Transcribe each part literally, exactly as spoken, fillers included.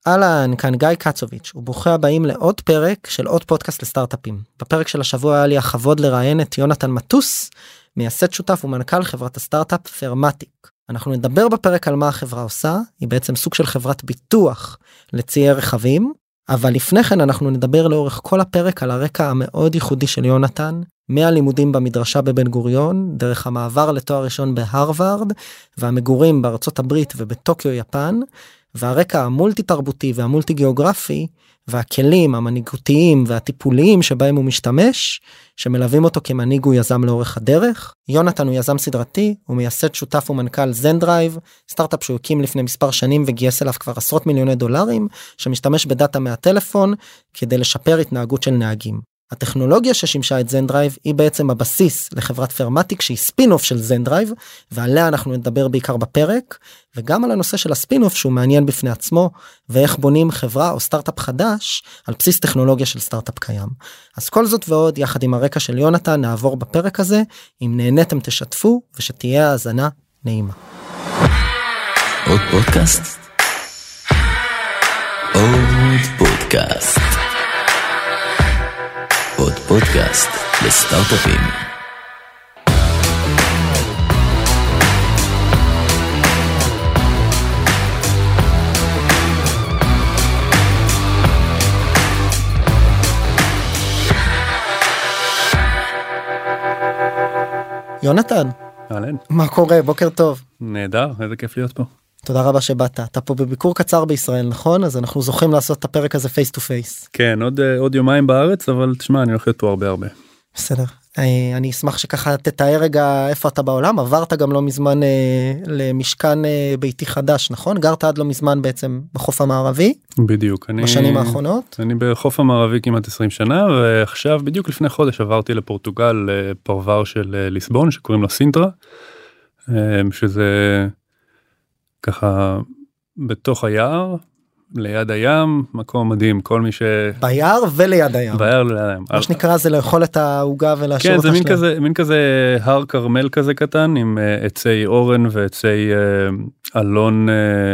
אהלן, כאן גיא קצוביץ', וברוכים הבאים לעוד פרק של עוד פודקאסט לסטארט-אפים. בפרק של השבוע היה לי הכבוד לראיין את יונתן מטוס, מייסד שותף ומנכ"ל חברת הסטארט-אפ פרמטיק. אנחנו נדבר בפרק על מה החברה עושה, היא בעצם סוג של חברת ביטוח לציי רכבים, אבל לפני כן אנחנו נדבר לאורך כל הפרק על הרקע המאוד ייחודי של יונתן, מהלימודים במדרשה בבן גוריון, דרך המעבר לתואר ראשון בהרווארד, והמגורים בארצות הברית ובטוקיו יפן, והרקע המולטי תרבותי והמולטי גיאוגרפי, והכלים המנהיגותיים והטיפוליים שבהם הוא משתמש, שמלווים אותו כמנהיג ויזם לאורך הדרך. יונתן הוא יזם סדרתי, הוא מייסד שותף ומנכ"ל זנדרייב, סטארט-אפ שהוא הקים לפני מספר שנים וגייס אליו כבר עשרות מיליוני דולרים, שמשתמש בדאטה מהטלפון כדי לשפר התנהגות של נהגים. הטכנולוגיה ששימשה את זנדרייב היא בעצם הבסיס לחברת פרמטיק שהיא ספין-אוף של זנדרייב, ועליה אנחנו נדבר בעיקר בפרק, וגם על הנושא של הספין-אוף שהוא מעניין בפני עצמו, ואיך בונים חברה או סטארט-אפ חדש על בסיס טכנולוגיה של סטארט-אפ קיים. אז כל זאת ועוד, יחד עם הרקע של יונתן, נעבור בפרק הזה. אם נהניתם תשתפו, ושתהיה האזנה נעימה. עוד פודקאסט? עוד פודקאסט. עוד פודקאסט לסטארט-אפים. יונתן, אהלן. מה קורה? בוקר טוב. נהדר, איזה כיף להיות פה. תודה רבה שבאת. אתה פה בביקור קצר בישראל, נכון? אז אנחנו זוכים לעשות את הפרק הזה פייס טו פייס. כן, עוד, עוד יומיים בארץ, אבל תשמע, אני הולך להיות פה הרבה הרבה. בסדר. אני אשמח שככה תתאר רגע איפה אתה בעולם. עברת גם לא מזמן אה, למשכן אה, ביתי חדש, נכון? גרת עד לא מזמן בעצם בחוף המערבי. בדיוק. אני, בשנים האחרונות. אני בחוף המערבי כמעט עשרים שנה, ועכשיו בדיוק לפני חודש עברתי לפורטוגל, לפרבר של ליסבון, שקוראים לו סינטרה, שזה ככה בתוך היער, ליד הים, מקום מדהים, כל מי ש... ביער וליד הים. ביער וליד הים. מה שנקרא זה לאכול את העוגה ולהשאיר אותה שלהם. כן, שלהם. זה מין כזה הר קרמל כזה קטן, עם עצי אורן ועצי אלון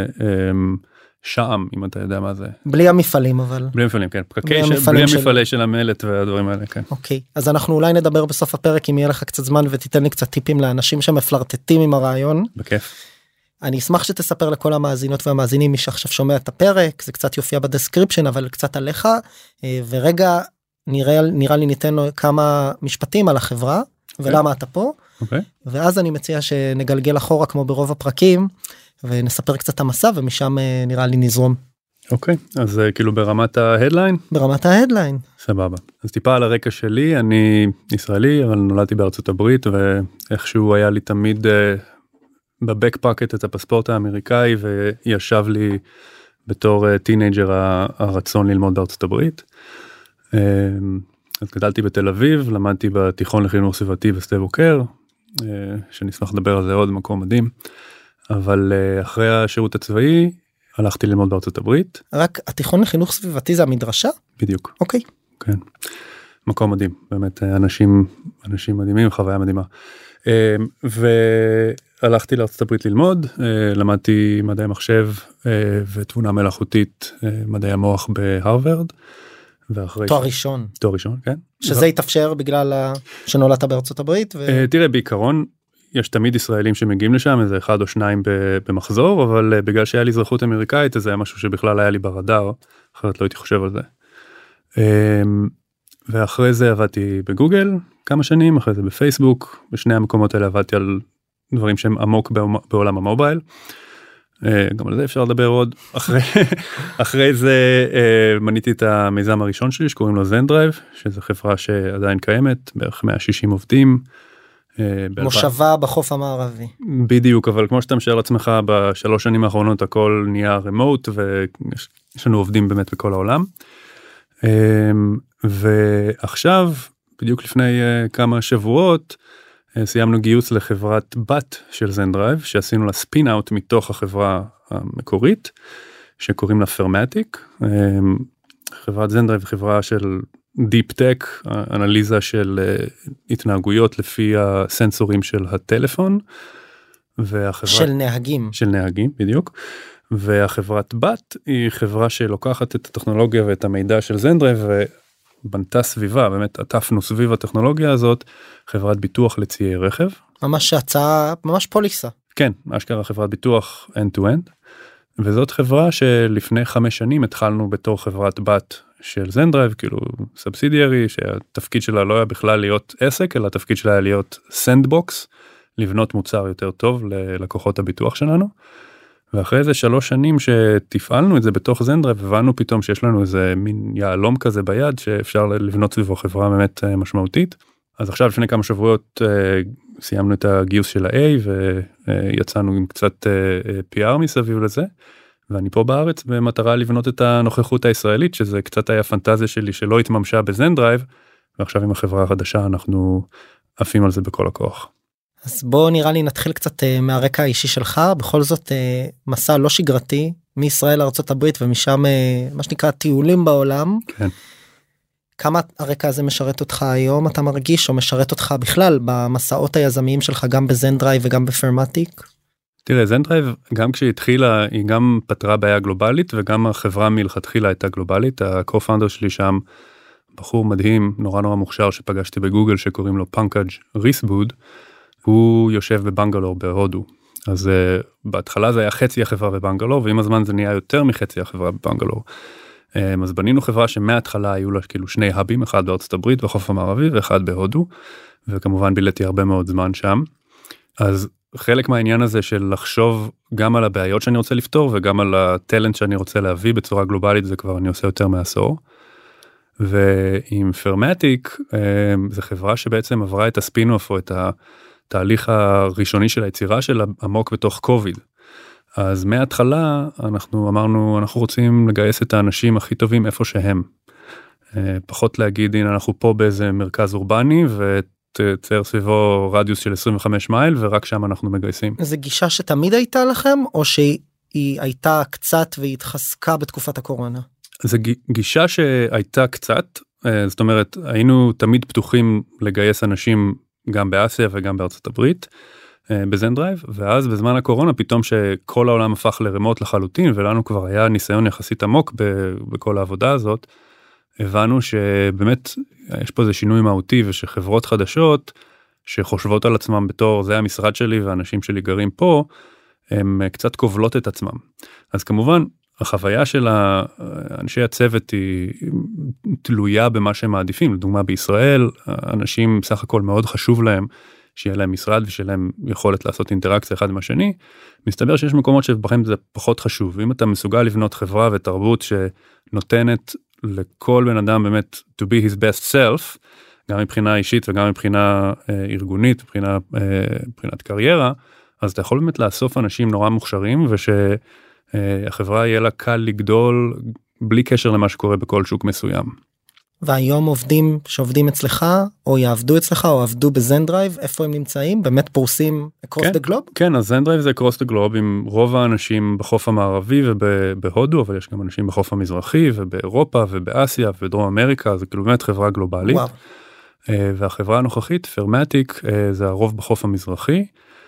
שעם, אם אתה יודע מה זה. בלי המפעלים אבל. בלי המפעלים, כן. בלי המפעלי של המלט והדברים האלה, כן. אוקיי, אז אנחנו אולי נדבר בסוף הפרק, אם יהיה לך קצת זמן ותיתן לי קצת טיפים לאנשים שמפלרטטים עם הרעיון. בכיף. אני אשמח שתספר לכל המאזינות והמאזינים, מי שעכשיו שומע את הפרק, זה קצת יופיע בדסקריפשן, אבל קצת עליך, ורגע נראה, נראה לי ניתן לו כמה משפטים על החברה, ולמה אתה פה, ואז אני מציע שנגלגל אחורה כמו ברוב הפרקים, ונספר קצת המסע, ומשם נראה לי נזרום. אוקיי, אז כאילו ברמת ההדליין? ברמת ההדליין. סבבה. אז טיפה על הרקע שלי, אני ישראלי, אבל נולדתי בארצות הברית, ואיכשהו היה לי תמיד בבקפאקט את הפספורט האמריקאי, וישב לי בתור טינג'ר הרצון ללמוד בארצות הברית. אז גדלתי בתל אביב, למדתי בתיכון לחינוך סביבתי בשדה בוקר, שנשמח לדבר על זה עוד, מקום מדהים. אבל אחרי השירות הצבאי, הלכתי ללמוד בארצות הברית. רק התיכון לחינוך סביבתי זה המדרשה? בדיוק. אוקיי. כן. מקום מדהים. באמת אנשים, אנשים מדהימים, חוויה מדהימה. והלכתי לארצות הברית ללמוד, למדתי מדעי מחשב ותבונה מלאכותית, מדעי המוח בהרווארד. תואר ראשון. תואר ראשון, כן. שזה יתאפשר בגלל שנולדת בארצות הברית? תראה, בעיקרון, יש תמיד ישראלים שמגיעים לשם, איזה אחד או שניים במחזור, אבל בגלל שהיה לי אזרחות אמריקאית, זה היה משהו שבכלל היה לי ברדאר, אחרת לא הייתי חושב על זה. ואחרי זה עבדתי בגוגל כמה שנים, אחרי זה בפייסבוק, בשני המקומות האלה עבדתי על דברים שהם עמוק בעולם המובייל, גם על זה אפשר לדבר עוד. אחרי, אחרי זה מניתי את המיזם הראשון שלי, שקוראים לו זנדרייב, שזו חברה שעדיין קיימת, בערך מאה ושישים עובדים, מושבה בחוף המערבי. בדיוק, אבל כמו שאתה משאר לעצמך, בשלוש שנים האחרונות הכל נהיה רמוט, ויש לנו עובדים באמת בכל העולם. ועכשיו, בדיוק לפני כמה שבועות, סיימנו גיוס לחברת בת של זנדרייב, שעשינו לה ספין אאוט מתוך החברה המקורית, שקוראים לה פרמטיק. חברת זנדרייב, חברה של דיפ טק, אנליזה של התנהגויות לפי הסנסורים של הטלפון, והחברה... של נהגים. של נהגים, בדיוק. והחברת בת היא חברה שלוקחת את הטכנולוגיה ואת המידע של זנדרייב ובנתה סביבה, באמת עטפנו סביב הטכנולוגיה הזאת, חברת ביטוח לציי רכב. ממש הצעה, ממש פוליסה. כן, אשכרה חברת ביטוח end-to-end, וזאת חברה שלפני חמש שנים התחלנו בתור חברת בת של זנדרייב, כאילו סובסידיארי, שהתפקיד שלה לא היה בכלל להיות עסק, אלא התפקיד שלה היה להיות סנדבוקס, לבנות מוצר יותר טוב ללקוחות הביטוח שלנו. ואחרי זה שלוש שנים שתפעלנו את זה בתוך זנדרייב, הבנו פתאום שיש לנו איזה מין יעלום כזה ביד, שאפשר לבנות סביבו חברה באמת משמעותית. אז עכשיו לפני כמה שבועות סיימנו את הגיוס של ה-A, ויצאנו עם קצת פי אר מסביב לזה, ואני פה בארץ במטרה לבנות את הנוכחות הישראלית, שזה קצת היה פנטזיה שלי שלא התממשה בזנדרייב, ועכשיו עם החברה החדשה אנחנו עפים על זה בכל הכוח. אז בוא נראה לי נתחיל קצת uh, מהרקע האישי שלך, בכל זאת uh, מסע לא שגרתי, מישראל לארצות הברית ומשם uh, מה שנקרא טיולים בעולם. כן. כמה הרקע הזה משרת אותך היום, אתה מרגיש, או משרת אותך בכלל במסעות היזמיים שלך גם בזנדרייב וגם בפרמטיק? תראה, זנדרייב גם כשהיא התחילה, היא גם פתרה בעיה גלובלית, וגם החברה מלכתחילה הייתה גלובלית, הקו-פאונדר שלי שם, בחור מדהים, נורא נורא מוכשר שפגשתי בגוגל שקוראים לו פנקג' ריסבוד, הוא יושב בבנגלור בהודו, אז uh, בהתחלה זה היה חצי החברה בבנגלור, ועם הזמן זה נהיה יותר מחצי החברה בבנגלור. Um, אז בנינו חברה שמההתחלה היו לה כאילו שני האבים, אחד בארצות הברית בחוף המערבי ואחד בהודו, וכמובן בילתי הרבה מאוד זמן שם. אז חלק מהעניין הזה של לחשוב גם על הבעיות שאני רוצה לפתור, וגם על הטלנט שאני רוצה להביא בצורה גלובלית, זה כבר אני עושה יותר מעשור. ועם פרמטיק, um, זו חברה שבעצם עברה את הספין-אוף או את ה... התהליך הראשוני של היצירה שלה עמוק בתוך קוביד. אז מההתחלה אנחנו אמרנו, אנחנו רוצים לגייס את האנשים הכי טובים איפה שהם. פחות להגיד, הנה אנחנו פה באיזה מרכז אורבני, ותצייר סביבו רדיוס של עשרים וחמש מייל, ורק שם אנחנו מגייסים. זו גישה שתמיד הייתה לכם, או שהיא הייתה קצת והתחזקה בתקופת הקורונה? זו גישה שהייתה קצת, זאת אומרת, היינו תמיד פתוחים לגייס אנשים גם באסיה וגם בארצות הברית, בזנדרייב, ואז בזמן הקורונה, פתאום שכל העולם הפך לרמוט לחלוטין, ולנו כבר היה ניסיון יחסית עמוק בכל העבודה הזאת, הבנו שבאמת יש פה איזה שינוי מהותי, ושחברות חדשות, שחושבות על עצמם בתור, זה המשרד שלי, והאנשים שלי גרים פה, הם קצת כובלות את עצמם. אז כמובן, החוויה של אנשי הצוות היא תלויה במה שהם מעדיפים. לדוגמה, בישראל, אנשים סך הכל מאוד חשוב להם שיהיה להם משרד ושיהיה להם יכולת לעשות אינטראקציה אחד עם השני. מסתבר שיש מקומות שבכם זה פחות חשוב. ואם אתה מסוגל לבנות חברה ותרבות שנותנת לכל בן אדם באמת to be his best self, גם מבחינה אישית וגם מבחינה אה, ארגונית, מבחינה, אה, מבחינת קריירה, אז אתה יכול באמת לאסוף אנשים נורא מוכשרים וש... החברה יהיה לה קל לגדול בלי קשר למה שקורה בכל שוק מסוים. והיום עובדים שעובדים אצלך, או יעבדו אצלך, או עבדו בזנדרייב, איפה הם נמצאים? באמת פורסים across כן, the globe? כן, אז זנדרייב זה across the globe, עם רוב האנשים בחוף המערבי ובהודו, אבל יש גם אנשים בחוף המזרחי, ובאירופה, ובאסיה, ובדרום אמריקה, זה כאילו באמת חברה גלובלית. וואו. והחברה הנוכחית, פרמטיק, זה הרוב בחוף המזרחי,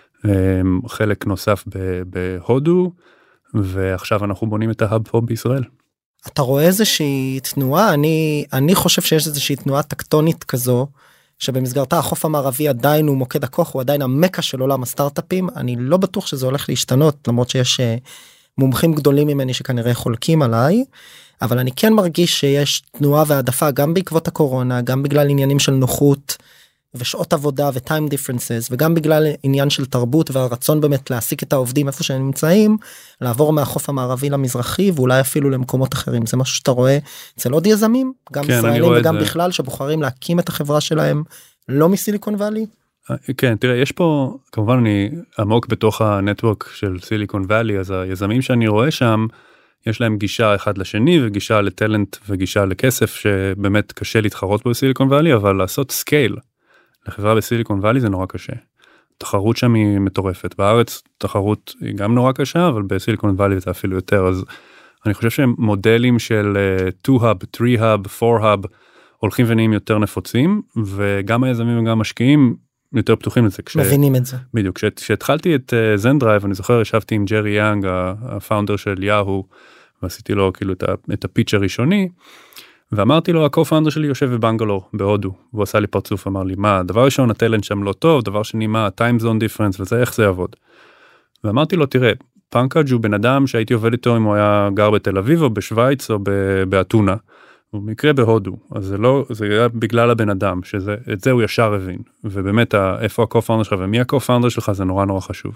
חלק נוסף בהודו, ועכשיו אנחנו בונים את ההאב פה בישראל. אתה רואה איזושהי תנועה? אני, אני חושב שיש איזושהי תנועה טקטונית כזו, שבמסגרתה החוף המערבי עדיין הוא מוקד הכוח, הוא עדיין המקה של עולם הסטארט-אפים. אני לא בטוח שזה הולך להשתנות, למרות שיש מומחים גדולים ממני שכנראה חולקים עליי, אבל אני כן מרגיש שיש תנועה והעדפה גם בעקבות הקורונה, גם בגלל עניינים של נוחות, ושעות עבודה ו-time differences, וגם בגלל עניין של תרבות והרצון באמת להעסיק את העובדים איפה שהם נמצאים, לעבור מהחוף המערבי למזרחי, ואולי אפילו למקומות אחרים. זה משהו שאתה רואה אצל עוד יזמים, גם כן, ישראלים וגם זה... בכלל, שבוחרים להקים את החברה שלהם, לא מסיליקון ואלי. כן, תראה, יש פה, כמובן אני עמוק בתוך הנטוורק של סיליקון ואלי, אז היזמים שאני רואה שם, יש להם גישה אחד לשני, וגישה לטלנט וגישה לכסף, שבאמת קשה להתחרות בו בסיליקון ואלי, אבל לעשות סקייל, לחברה בסיליקון ואלי זה נורא קשה. תחרות שם היא מטורפת. בארץ תחרות היא גם נורא קשה, אבל בסיליקון ואלי זה אפילו יותר. אז אני חושב שהם מודלים של two hub, three hub, four hub, הולכים ונהיים יותר נפוצים, וגם היזמים וגם המשקיעים יותר פתוחים לזה. כש... מבינים את זה. בדיוק, כשהתחלתי את זנדרייב, אני זוכר, ישבתי עם ג'רי יאנג, הפאונדר של יאהו, ועשיתי לו כאילו את, ה... את הפיץ' הראשוני, ואמרתי לו, הקו-פאונדר שלי יושב בבנגלור, בהודו, והוא עשה לי פרצוף, אמר לי, מה, דבר ראשון, הטלנט שם לא טוב, דבר שני, מה, time zone difference, וזה, איך זה יעבוד? ואמרתי לו, תראה, פנקאג' הוא בן אדם שהייתי עובד איתו אם הוא היה גר בתל אביב, או בשוויץ, או באתונה, הוא מקרה בהודו, אז זה לא, זה היה בגלל הבן אדם, שזה, את זה הוא ישר הבין, ובאמת, איפה הקו-פאונדר שלך, ומי הקו-פאונדר שלך, זה נורא נורא חשוב.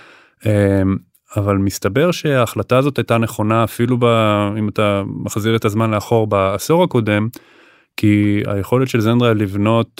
אבל מסתבר שההחלטה הזאת הייתה נכונה אפילו ב, אם אתה מחזיר את הזמן לאחור בעשור הקודם, כי היכולת של זנדרייב לבנות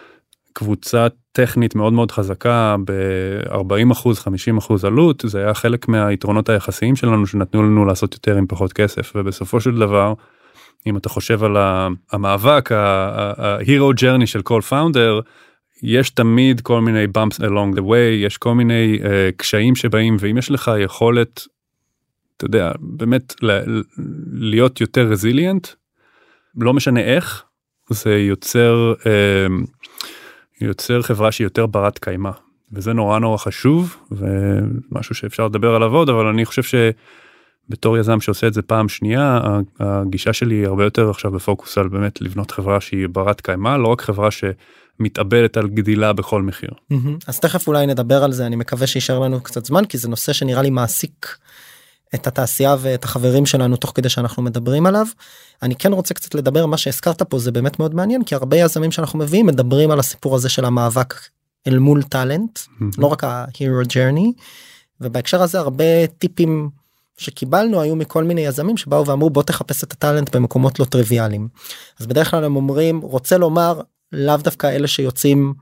קבוצה טכנית מאוד מאוד חזקה ב-ארבעים אחוז, חמישים אחוז עלות, זה היה חלק מהיתרונות היחסיים שלנו שנתנו לנו לעשות יותר עם פחות כסף, ובסופו של דבר, אם אתה חושב על המאבק, ה-hero journey של כל founder, יש תמיד כל מיני bumps along the way, יש כל מיני uh, קשיים שבאים, ואם יש לך יכולת, אתה יודע, באמת ל- להיות יותר resilient, לא משנה איך, זה יוצר, uh, יוצר חברה שהיא יותר ברת קיימה, וזה נורא נורא חשוב, ומשהו שאפשר לדבר עליו עוד, אבל אני חושב שבתור יזם שעושה את זה פעם שנייה, הגישה שלי היא הרבה יותר עכשיו בפוקוס על באמת לבנות חברה שהיא ברת קיימה, לא רק חברה ש... מתאבדת על גדילה בכל מחיר. אז תכף אולי נדבר על זה, אני מקווה שישאר לנו קצת זמן, כי זה נושא שנראה לי מעסיק את התעשייה ואת החברים שלנו תוך כדי שאנחנו מדברים עליו. אני כן רוצה קצת לדבר, מה שהזכרת פה זה באמת מאוד מעניין, כי הרבה יזמים שאנחנו מביאים מדברים על הסיפור הזה של המאבק אל מול טלנט, לא רק ה-hero journey, ובהקשר הזה הרבה טיפים שקיבלנו היו מכל מיני יזמים שבאו ואמרו בוא תחפש את הטלנט במקומות לא טריוויאליים. אז בדרך כלל הם אומרים, רוצה לומר, לאו דווקא אלה שיוצאים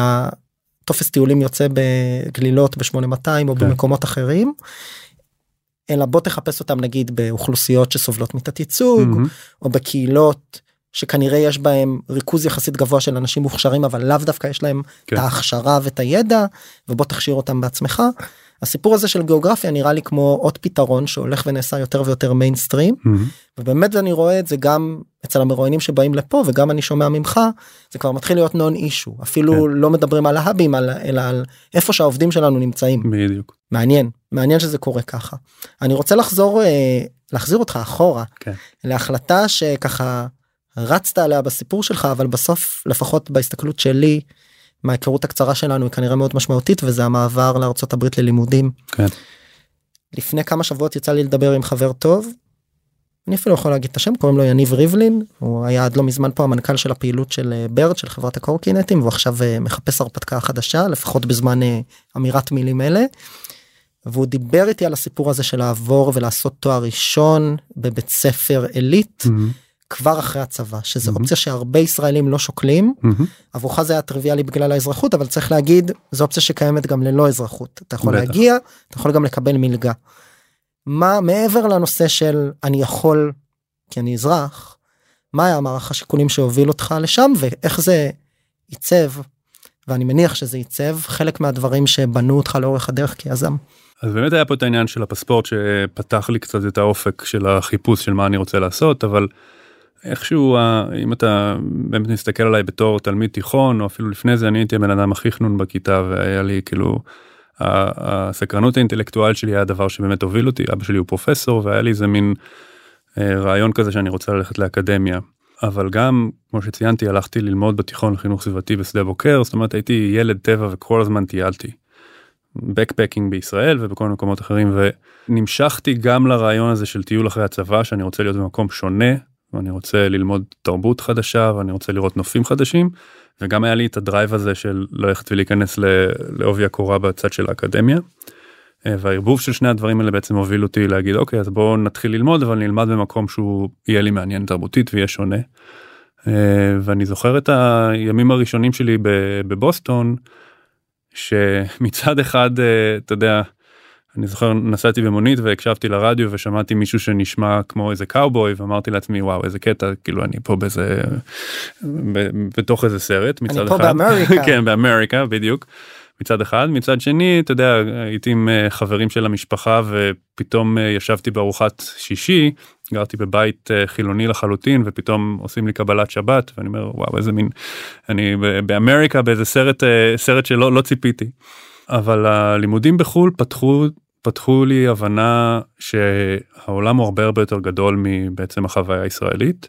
מהטופס טיולים יוצא בגלילות ב-שמונה מאתיים או במקומות אחרים, אלא בוא תחפש אותם נגיד באוכלוסיות שסובלות מתת ייצוג, או בקהילות שכנראה יש בהם ריכוז יחסית גבוה של אנשים מוכשרים, אבל לאו דווקא יש להם את ההכשרה ואת הידע, ובוא תכשיר אותם בעצמך. הסיפור הזה של גיאוגרפיה נראה לי כמו עוד פתרון שהולך ונעשה יותר ויותר מיינסטרים, ובאמת אני רואה את זה גם אצל המרואיינים שבאים לפה, וגם אני שומע ממך, זה כבר מתחיל להיות נון אישו, אפילו לא מדברים על ההאבים, אלא על איפה שהעובדים שלנו נמצאים. בדיוק. מעניין, מעניין שזה קורה ככה. אני רוצה לחזור, להחזיר אותך אחורה, להחלטה שככה רצת עליה בסיפור שלך, אבל בסוף, לפחות בהסתכלות שלי, מההיכרות הקצרה שלנו היא כנראה מאוד משמעותית, וזה המעבר לארצות הברית ללימודים. כן. לפני כמה שבועות יצא לי לדבר עם חבר טוב, אני אפילו יכול להגיד את השם, קוראים לו יניב ריבלין, הוא היה עד לא מזמן פה המנכ"ל של הפעילות של ברד, של חברת הקורקינטים, והוא עכשיו מחפש הרפתקה חדשה, לפחות בזמן אמירת מילים אלה, והוא דיבר איתי על הסיפור הזה של לעבור ולעשות תואר ראשון בבית ספר אלית, כבר אחרי הצבא, שזו אופציה שהרבה ישראלים לא שוקלים, עבורך זה היה טריוויאלי בגלל האזרחות, אבל צריך להגיד, זו אופציה שקיימת גם ללא אזרחות, אתה יכול להגיע, אתה יכול גם לקבל מלגה. מה מעבר לנושא של אני יכול, כי אני אזרח, מה היה מערך השיקולים שהוביל אותך לשם, ואיך זה ייצב, ואני מניח שזה ייצב, חלק מהדברים שבנו אותך לאורך הדרך כיזם. אז באמת היה פה את העניין של הפספורט, שפתח לי קצת את האופק של החיפוש של מה אני רוצה לעשות, אבל איכשהו, אם אתה באמת מסתכל עליי בתור תלמיד תיכון, או אפילו לפני זה, אני הייתי הבן אדם הכי חנון בכיתה, והיה לי כאילו, הסקרנות האינטלקטואלית שלי היה הדבר שבאמת הוביל אותי, אבא שלי הוא פרופסור, והיה לי איזה מין רעיון כזה שאני רוצה ללכת לאקדמיה. אבל גם, כמו שציינתי, הלכתי ללמוד בתיכון לחינוך סביבתי בשדה בוקר, זאת אומרת, הייתי ילד טבע וכל הזמן טיילתי. בקפקינג בישראל ובכל מיני מקומות אחרים, ונמשכתי גם לרעיון הזה של טיול אחרי הצבא, שאני רוצה להיות במקום שונה, ואני רוצה ללמוד תרבות חדשה, ואני רוצה לראות נופים חדשים, וגם היה לי את הדרייב הזה של ללכת ולהיכנס לעובי הקורה בצד של האקדמיה, והערבוב של שני הדברים האלה בעצם הוביל אותי להגיד, אוקיי, אז בואו נתחיל ללמוד, אבל נלמד במקום שהוא יהיה לי מעניין תרבותית ויהיה שונה. ואני זוכר את הימים הראשונים שלי בבוסטון, שמצד אחד, אתה יודע, אני זוכר, נסעתי במונית והקשבתי לרדיו ושמעתי מישהו שנשמע כמו איזה קאובוי, ואמרתי לעצמי, וואו, איזה קטע, כאילו אני פה באיזה, בתוך איזה סרט, מצד אחד. אני פה באמריקה. כן, באמריקה, בדיוק. מצד אחד, מצד שני, אתה יודע, הייתי עם חברים של המשפחה ופתאום ישבתי בארוחת שישי גרתי בבית חילוני לחלוטין, ופתאום עושים לי קבלת שבת, ואני אומר, וואו, איזה מין, אני באמריקה, באיזה סרט, סרט שלא, לא ציפיתי. אבל הלימודים בחול פתחו, פתחו לי הבנה שהעולם הוא הרבה הרבה יותר גדול מבעצם החוויה הישראלית,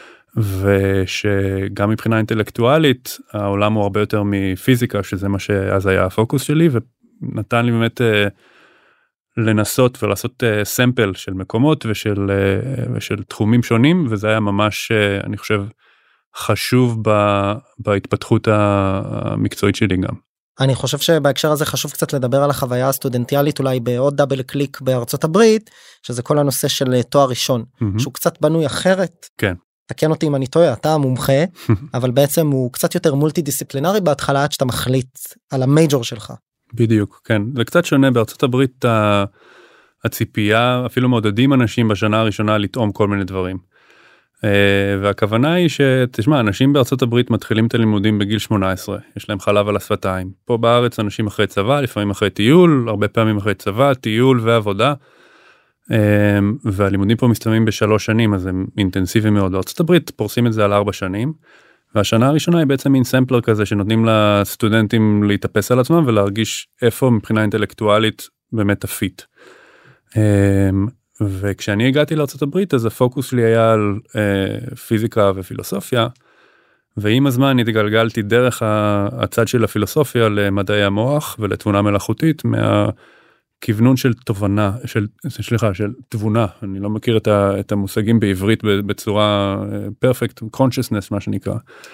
ושגם מבחינה אינטלקטואלית, העולם הוא הרבה יותר מפיזיקה, שזה מה שאז היה הפוקוס שלי, ונתן לי באמת לנסות ולעשות סמפל של מקומות ושל, ושל תחומים שונים, וזה היה ממש, אני חושב, חשוב בהתפתחות המקצועית שלי גם. אני חושב שבהקשר הזה חשוב קצת לדבר על החוויה הסטודנטיאלית, אולי בעוד דאבל קליק בארצות הברית, שזה כל הנושא של תואר ראשון, mm-hmm. שהוא קצת בנוי אחרת. כן. תקן אותי אם אני טועה, אתה המומחה, אבל בעצם הוא קצת יותר מולטי דיסציפלינרי בהתחלה, עד שאתה מחליט על המייג'ור שלך. בדיוק, כן. זה קצת שונה בארצות הברית, הציפייה, אפילו מעודדים אנשים בשנה הראשונה לטעום כל מיני דברים. והכוונה היא שתשמע, אנשים בארצות הברית מתחילים את הלימודים בגיל שמונה עשרה, יש להם חלב על השפתיים. פה בארץ אנשים אחרי צבא, לפעמים אחרי טיול, הרבה פעמים אחרי צבא, טיול ועבודה, והלימודים פה מסתיימים בשלוש שנים, אז הם אינטנסיביים מאוד. בארצות הברית פורסים את זה על ארבע שנים, והשנה הראשונה היא בעצם מין סמפלר כזה, שנותנים לסטודנטים להתאפס על עצמם, ולהרגיש איפה מבחינה אינטלקטואלית באמת הפיט. וכשאני הגעתי לארצות הברית, אז הפוקוס שלי היה על אה, פיזיקה ופילוסופיה, ועם הזמן התגלגלתי דרך הצד של הפילוסופיה למדעי המוח ולתבונה מלאכותית, מהכיוונון של תובנה, של, סליחה, של תבונה, אני לא מכיר את, ה, את המושגים בעברית בצורה פרפקט, consciousness מה שנקרא,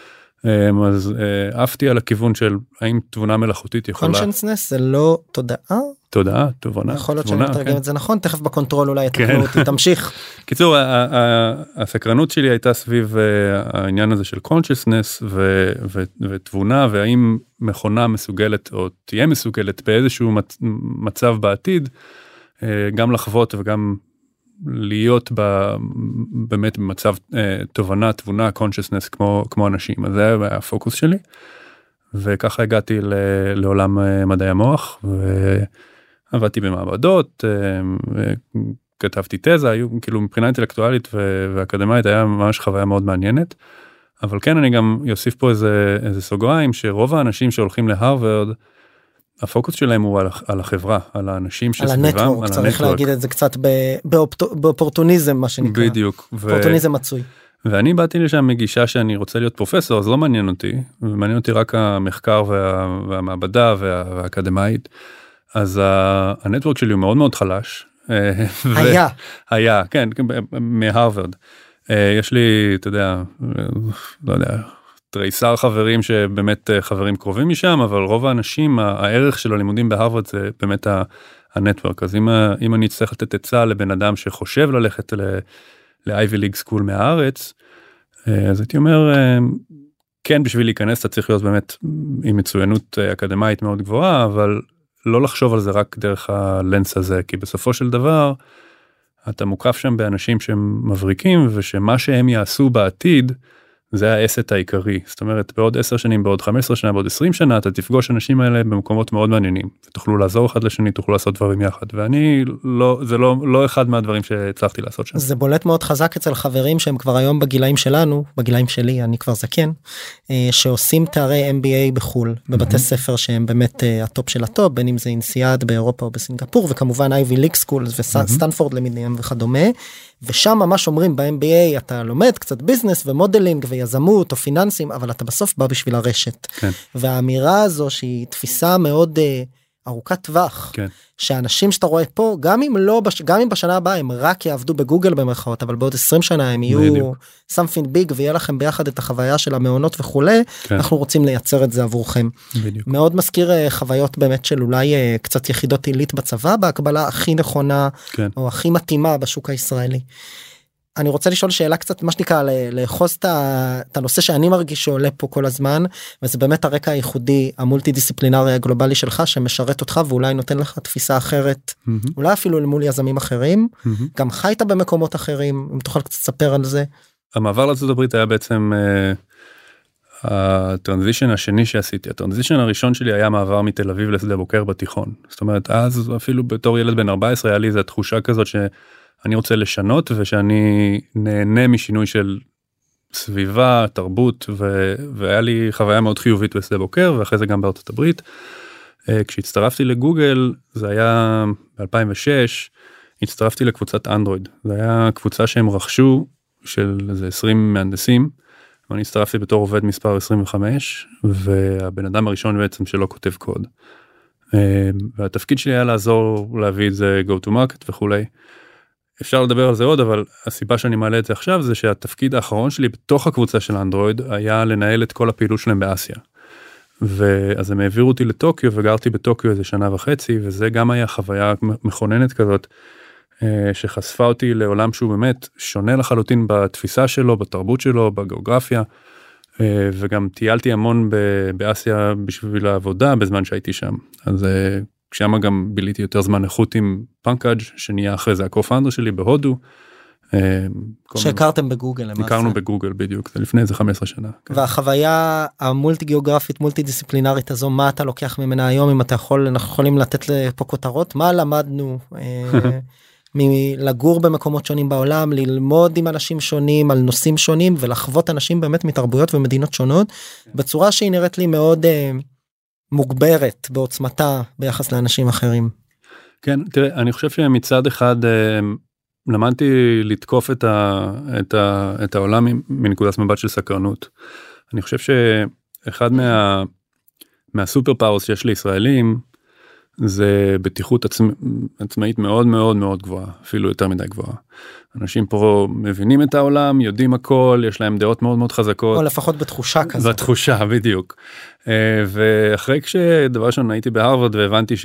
אז עפתי על הכיוון של האם תבונה מלאכותית יכולה... consciousness זה לא תודעה? תודעה, תובנה. יכול להיות שאני מתרגם את זה נכון, תכף בקונטרול אולי יתקנו אותי, תמשיך. קיצור, הסקרנות שלי הייתה סביב העניין הזה של consciousness ותבונה, והאם מכונה מסוגלת או תהיה מסוגלת באיזשהו מצב בעתיד, גם לחוות וגם להיות באמת במצב תובנה, תבונה, consciousness כמו אנשים. אז זה היה הפוקוס שלי, וככה הגעתי לעולם מדעי המוח, ו... עבדתי במעבדות, כתבתי תזה, היו כאילו מבחינה אינטלקטואלית ואקדמית היה ממש חוויה מאוד מעניינת, אבל כן אני גם יוסיף פה איזה, איזה סוגריים, שרוב האנשים שהולכים להרווארד, הפוקוס שלהם הוא על, על החברה, על האנשים שסביבם, על הנטוורק, צריך להגיד את זה קצת באופורטוניזם מה שנקרא, בדיוק, אופורטוניזם מצוי. ואני באתי לשם מגישה שאני רוצה להיות פרופסור, אז לא מעניין אותי, ומעניין אותי רק המחקר וה, והמעבדה וה, והאקדמית, אז הנטוורק שלי הוא מאוד מאוד חלש. היה. היה, כן, מהרווארד. יש לי, אתה יודע, לא יודע, תריסר חברים שבאמת חברים קרובים משם, אבל רוב האנשים, הערך של הלימודים בהרווארד זה באמת הנטוורק. אז אם אני צריך לתת עצה לבן אדם שחושב ללכת ל-Ivy League School מהארץ, אז הייתי אומר, כן, בשביל להיכנס, אתה צריך להיות באמת עם מצוינות אקדמית מאוד גבוהה, אבל לא לחשוב על זה רק דרך הלנס הזה, כי בסופו של דבר, אתה מוקף שם באנשים שהם מבריקים, ושמה שהם יעשו בעתיד, זה האסט העיקרי. זאת אומרת, בעוד עשר שנים, בעוד חמש עשרה שנה, בעוד עשרים שנה, אתה תפגוש אנשים האלה במקומות מאוד מעניינים, ותוכלו לעזור אחד לשני, תוכלו לעשות דברים יחד, ואני לא, זה לא, לא אחד מהדברים שהצלחתי לעשות שם. זה בולט מאוד חזק אצל חברים שהם כבר היום בגילאים שלנו, בגילאים שלי, אני כבר זקן, שעושים תארי אם בי איי בחול, בבתי ספר שהם באמת הטופ של הטופ, בין אם זה אינסיאד באירופה או בסינגפור, וכמובן Ivy League Schools וסטנפורד למיניהם וכדומה, ושם ממש אומרים ב-אם בי איי אתה לומד קצת ביזנס ומודלינג ויזמות או פיננסים, אבל אתה בסוף בא בשביל הרשת. כן. והאמירה הזו שהיא תפיסה מאוד uh, ארוכת טווח, כן. שאנשים שאתה רואה פה, גם אם לא, גם אם בשנה הבאה הם רק יעבדו בגוגל במרכאות, אבל בעוד עשרים שנה הם יהיו בדיוק. something big ויהיה לכם ביחד את החוויה של המעונות וכולי, כן. אנחנו רוצים לייצר את זה עבורכם. בדיוק. מאוד מזכיר uh, חוויות באמת של אולי uh, קצת יחידות עילית בצבא, בהקבלה הכי נכונה, כן. או הכי מתאימה בשוק הישראלי. אני רוצה לשאול שאלה קצת, מה שנקרא, לאחוז את הנושא שאני מרגיש שעולה פה כל הזמן, וזה באמת הרקע הייחודי, המולטי דיסציפלינרי הגלובלי שלך, שמשרת אותך ואולי נותן לך תפיסה אחרת, mm-hmm. אולי אפילו מול יזמים אחרים, mm-hmm. גם חיית במקומות אחרים, אם תוכל קצת לספר על זה. המעבר לארצות הברית היה בעצם uh, הטרנזישן השני שעשיתי, הטרנזישן הראשון שלי היה מעבר מתל אביב לשדה בוקר בתיכון, זאת אומרת, אז אפילו בתור ילד בן ארבע עשרה היה לי איזו תחושה כזאת ש... אני רוצה לשנות ושאני נהנה משינוי של סביבה, תרבות, ו... והיה לי חוויה מאוד חיובית בשדה בוקר, ואחרי זה גם בארצות הברית. כשהצטרפתי לגוגל, זה היה ב-אלפיים ושש, הצטרפתי לקבוצת אנדרואיד. זה היה קבוצה שהם רכשו של איזה עשרים מהנדסים, ואני הצטרפתי בתור עובד מספר עשרים וחמש, והבן אדם הראשון בעצם שלא כותב קוד. והתפקיד שלי היה לעזור להביא את זה go to market וכולי. אפשר לדבר על זה עוד, אבל הסיבה שאני מעלה את זה עכשיו, זה שהתפקיד האחרון שלי בתוך הקבוצה של אנדרואיד, היה לנהל את כל הפעילות שלהם באסיה. ואז הם העבירו אותי לטוקיו, וגרתי בטוקיו איזה שנה וחצי, וזה גם היה חוויה מכוננת כזאת, שחשפה אותי לעולם שהוא באמת שונה לחלוטין בתפיסה שלו, בתרבות שלו, בגיאוגרפיה, וגם טיילתי המון באסיה בשביל העבודה בזמן שהייתי שם. אז כשמה גם ביליתי יותר זמן איכות עם פנקאג' שנהיה אחרי זה הקו-פאונדר שלי בהודו. שהכרתם בגוגל למעשה. הכרנו בגוגל בדיוק, זה לפני איזה חמש עשרה שנה. והחוויה המולטי גיאוגרפית, מולטי דיסציפלינרית הזו, מה אתה לוקח ממנה היום, אם אתה יכול, אנחנו יכולים לתת לפה כותרות, מה למדנו מלגור במקומות שונים בעולם, ללמוד עם אנשים שונים על נושאים שונים, ולחוות אנשים באמת מתרבויות ומדינות שונות, בצורה שהיא נראית לי מאוד מוגברת בעוצמתה ביחס לאנשים אחרים. כן, תראה, אני חושב שמצד אחד למדתי לתקוף את, ה, את, ה, את העולם מנקודת מבט של סקרנות. אני חושב שאחד מה, מהסופר פאוורס שיש לישראלים, זה בטיחות עצמא, עצמאית מאוד מאוד מאוד גבוהה, אפילו יותר מדי גבוהה. אנשים פה מבינים את העולם, יודעים הכל, יש להם דעות מאוד מאוד חזקות. או לפחות בתחושה כזאת. בתחושה, בדיוק. ואחרי כשדבר ראשון הייתי בהרווארד והבנתי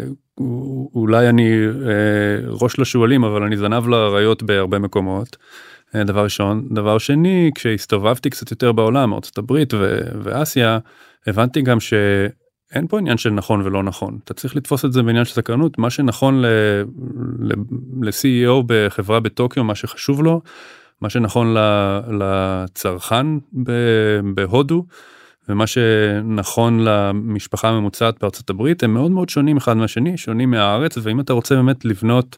שאולי אני ראש לשועלים, אבל אני זנב לאריות בהרבה מקומות. דבר ראשון. דבר שני, כשהסתובבתי קצת יותר בעולם, ארצות הברית ואסיה, הבנתי גם ש... אין פה עניין של נכון ולא נכון. אתה צריך לתפוס את זה בעניין של סקרנות. מה שנכון ל-סי אי או בחברה בטוקיו, מה שחשוב לו, מה שנכון לצרכן בהודו, ומה שנכון למשפחה הממוצעת בארצות הברית, הם מאוד מאוד שונים אחד מהשני, שונים מהארץ, ואם אתה רוצה באמת לבנות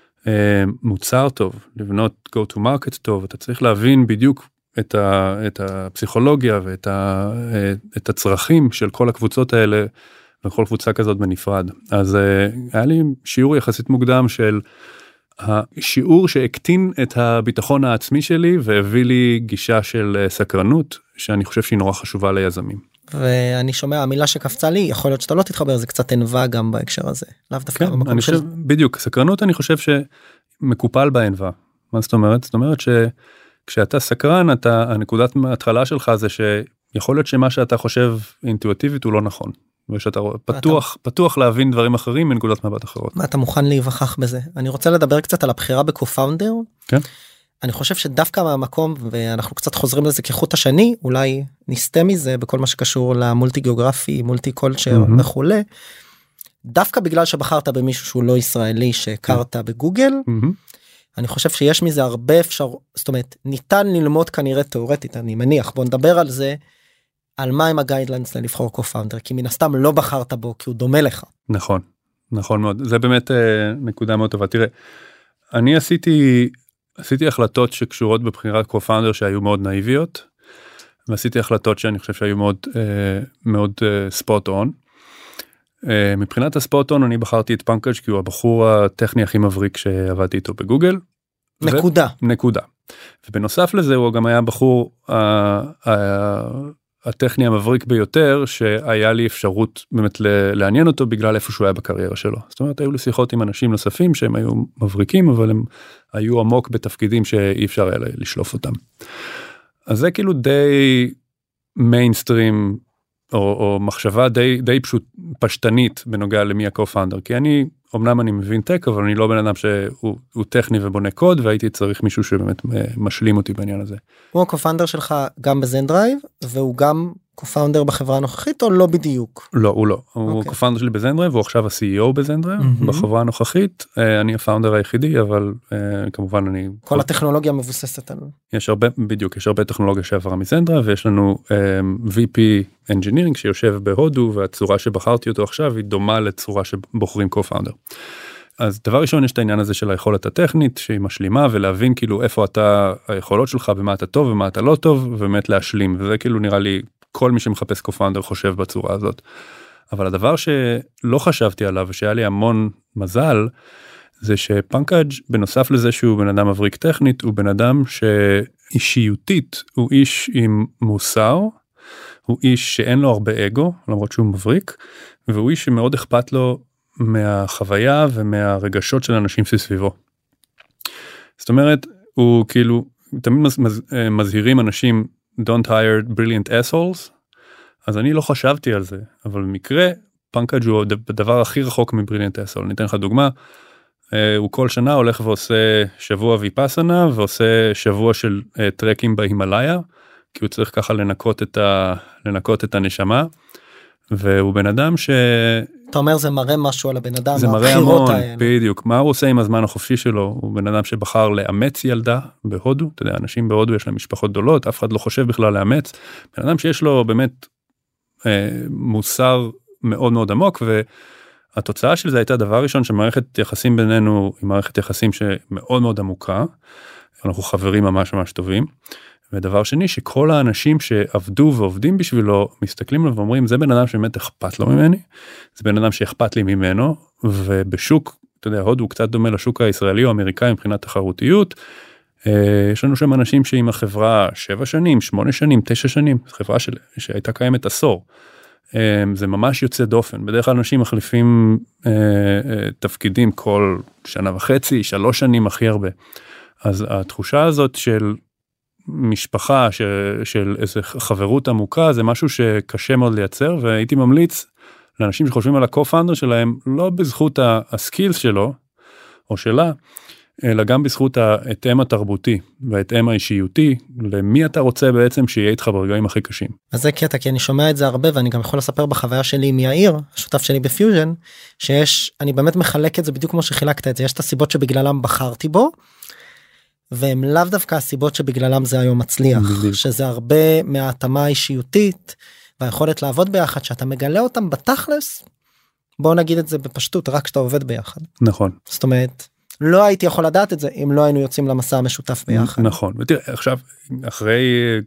מוצר טוב, לבנות go to market טוב, אתה צריך להבין בדיוק את, ה, את הפסיכולוגיה ואת ה, את הצרכים של כל הקבוצות האלה, וכל קבוצה כזאת בנפרד. אז היה לי שיעור יחסית מוקדם של השיעור שהקטין את הביטחון העצמי שלי, והביא לי גישה של סקרנות, שאני חושב שהיא נורא חשובה ליזמים. ואני שומע, המילה שקפצה לי, יכול להיות שאתה לא תתחבר, זה קצת ענווה גם בהקשר הזה. לאו דווקא כן, אני חושב, של... בדיוק, סקרנות אני חושב שמקופל בענווה. מה זאת אומרת? זאת אומרת ש... כשאתה סקרן, אתה, הנקודת ההתחלה שלך זה שיכול להיות שמה שאתה חושב אינטואיטיבית הוא לא נכון. ושאתה פתוח, אתה... פתוח להבין דברים אחרים מנקודת מבט אחרות. אתה מוכן להיווכח בזה. אני רוצה לדבר קצת על הבחירה בקו-פאונדר. כן. אני חושב שדווקא מהמקום, ואנחנו קצת חוזרים לזה כחוט השני, אולי נסתה מזה בכל מה שקשור למולטי גיאוגרפי, מולטי קולצ'ר mm-hmm. וכו'. דווקא בגלל שבחרת במישהו שהוא לא ישראלי, שהכרת mm-hmm. בגוגל, mm-hmm. אני חושב שיש מזה הרבה אפשר, זאת אומרת, ניתן ללמוד כנראה תיאורטית, אני מניח, בוא נדבר על זה, על מה הם הגיידליינס ללבחור קו-פאונדר, כי מן הסתם לא בחרת בו, כי הוא דומה לך. נכון, נכון מאוד, זה באמת אה, נקודה מאוד טובה. תראה, אני עשיתי, עשיתי החלטות שקשורות בבחירת קו-פאונדר שהיו מאוד נאיביות, ועשיתי החלטות שאני חושב שהיו מאוד, אה, מאוד אה, ספוט און. מבחינת הספוט און אני בחרתי את פנקאג' כי הוא הבחור הטכני הכי מבריק שעבדתי איתו בגוגל. נקודה. ו... נקודה. ובנוסף לזה הוא גם היה הבחור הטכני המבריק ביותר שהיה לי אפשרות באמת לעניין אותו בגלל איפה שהוא היה בקריירה שלו. זאת אומרת היו לי שיחות עם אנשים נוספים שהם היו מבריקים אבל הם היו עמוק בתפקידים שאי אפשר היה לשלוף אותם. אז זה כאילו די מיינסטרים או, או מחשבה די, די פשוט, פשטנית בנוגע למי הקו-פאונדר, כי אני, אמנם אני מבין טק, אבל אני לא בן אדם שהוא הוא טכני ובונה קוד, והייתי צריך מישהו שבאמת משלים אותי בעניין הזה. הוא הקו-פאונדר שלך גם בזנדרייב, והוא גם קו-פאונדר בחברה הנוכחית, או לא בדיוק? לא, הוא לא. Okay. הוא קו-פאונדר שלי בזנדרייב, הוא עכשיו ה-סי אי או בזנדרייב, mm-hmm. בחברה הנוכחית. אני הפאונדר היחידי, אבל כמובן אני... כל הטכנולוגיה מבוססת על... יש הרבה, בדיוק, יש הרבה טכנולוגיה שעברה מזנדרייב, ויש לנו וי פי Engineering שיושב בהודו, והצורה שבחרתי אותו עכשיו היא דומה לצורה שבוחרים קו-פאונדר. אז דבר ראשון יש את העניין הזה של היכולת הטכנית שהיא משלימה ולהבין כאילו איפה אתה היכולות שלך במה אתה טוב ומה אתה לא טוב ובאמת להשלים וזה כאילו נראה לי כל מי שמחפש קו-פאונדר חושב בצורה הזאת. אבל הדבר שלא חשבתי עליו ושהיה לי המון מזל זה שפנקאג' בנוסף לזה שהוא בן אדם מבריק טכנית הוא בן אדם שאישיותית הוא איש עם מוסר, הוא איש שאין לו הרבה אגו למרות שהוא מבריק והוא איש שמאוד אכפת לו מהחוויה ומהרגשות של אנשים סביבו. זאת אומרת, הוא כאילו, תמיד מז, מז, מזהירים אנשים, don't hire brilliant assholes, אז אני לא חשבתי על זה, אבל במקרה, פנקאג' הוא הדבר הכי רחוק מבריליאנט assholes. ניתן לך דוגמה, הוא כל שנה הולך ועושה שבוע ויפאסנה, ועושה שבוע של טרקים בהימלאיה, כי הוא צריך ככה לנקות את, ה, לנקות את הנשמה, והוא בן אדם ש... אתה אומר זה מראה משהו על הבן אדם, זה מראה המון, בדיוק, מה הוא עושה עם הזמן החופשי שלו, הוא בן אדם שבחר לאמץ ילדה בהודו, אתה יודע, אנשים בהודו יש להם משפחות גדולות, אף אחד לא חושב בכלל לאמץ, בן אדם שיש לו באמת אה, מוסר מאוד מאוד עמוק, והתוצאה של זה הייתה דבר ראשון, שמערכת יחסים בינינו, היא מערכת יחסים שמאוד מאוד עמוקה, אנחנו חברים ממש ממש טובים, ודבר שני, שכל האנשים שעבדו ועובדים בשבילו, מסתכלים לו ואומרים, זה בן אדם שבאמת אכפת לו ממני, זה בן אדם שאכפת לי ממנו, ובשוק, אתה יודע, הודו קצת דומה לשוק הישראלי או האמריקאי מבחינת תחרותיות, יש לנו שם אנשים שעם החברה שבע שנים, שמונה שנים, תשע שנים, חברה של, שהייתה קיימת עשור, זה ממש יוצא דופן, בדרך כלל אנשים מחליפים תפקידים כל שנה וחצי, שלוש שנים הכי הרבה, אז התחושה הזאת של משפחה של, של איזו חברות עמוקה, זה משהו שקשה מאוד לייצר, והייתי ממליץ לאנשים שחושבים על הקו-פאונדר שלהם, לא בזכות הסקילס שלו, או שלה, אלא גם בזכות ההתאם התרבותי, וההתאם האישיותי, למי אתה רוצה בעצם שיהיה איתך ברגעים הכי קשים. אז זה קטע, כי אני שומע את זה הרבה, ואני גם יכול לספר בחוויה שלי עם יאיר, השותף שלי בפיוז'ן, שיש, אני באמת מחלק את זה בדיוק כמו שחילקת את זה, יש את הסיבות שבגללם בחרתי בו, והם לאו דווקא הסיבות שבגללם זה היום מצליח, שזה הרבה מההתאמה האישיותית, והיכולת לעבוד ביחד, שאתה מגלה אותם בתכלס, בוא נגיד את זה בפשטות, רק שאתה עובד ביחד. נכון. זאת אומרת, לא הייתי יכול לדעת את זה, אם לא היינו יוצאים למסע המשותף ביחד. נכון, ותראה, עכשיו, אחרי,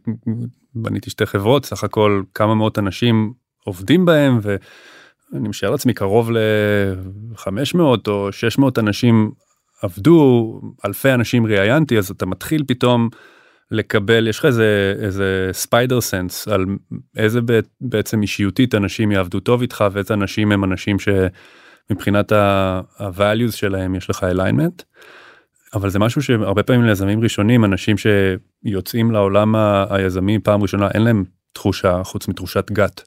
בניתי שתי חברות, סך הכל כמה מאות אנשים עובדים בהם, ואני משאר לעצמי קרוב ל-חמש מאות או שש מאות אנשים עבדו, אלפי אנשים ראיינתי, אז אתה מתחיל פתאום לקבל, יש לך איזה, איזה ספיידר סנס, על איזה בעצם אישיותית אנשים יעבדו טוב איתך, ואיזה אנשים הם אנשים שמבחינת ה-values שלהם יש לך alignment, אבל זה משהו שהרבה פעמים ליזמים ראשונים, אנשים שיוצאים לעולם היזמי פעם ראשונה, אין להם תחושה, חוץ מתחושת גת.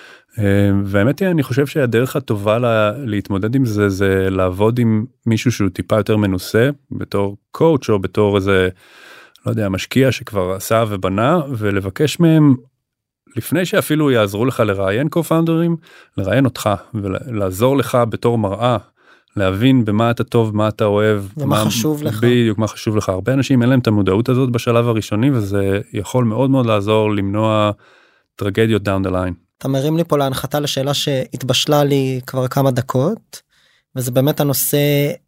והאמת היא, אני חושב שהדרך הטובה לה, להתמודד עם זה, זה לעבוד עם מישהו שהוא טיפה יותר מנוסה, בתור קואוץ' או בתור איזה, לא יודע, משקיע שכבר עשה ובנה, ולבקש מהם, לפני שאפילו יעזרו לך לראיין קו-פאונדרים, לראיין אותך, ולעזור לך בתור מראה, להבין במה אתה טוב, מה אתה אוהב. ומה מה, חשוב לך. בדיוק, מה חשוב לך. הרבה אנשים אין להם את המודעות הזאת בשלב הראשוני, וזה יכול מאוד מאוד לעזור למנוע טרגדיות down the line. אתה מרים לי פה להנחתה לשאלה שהתבשלה לי כבר כמה דקות, וזה באמת הנושא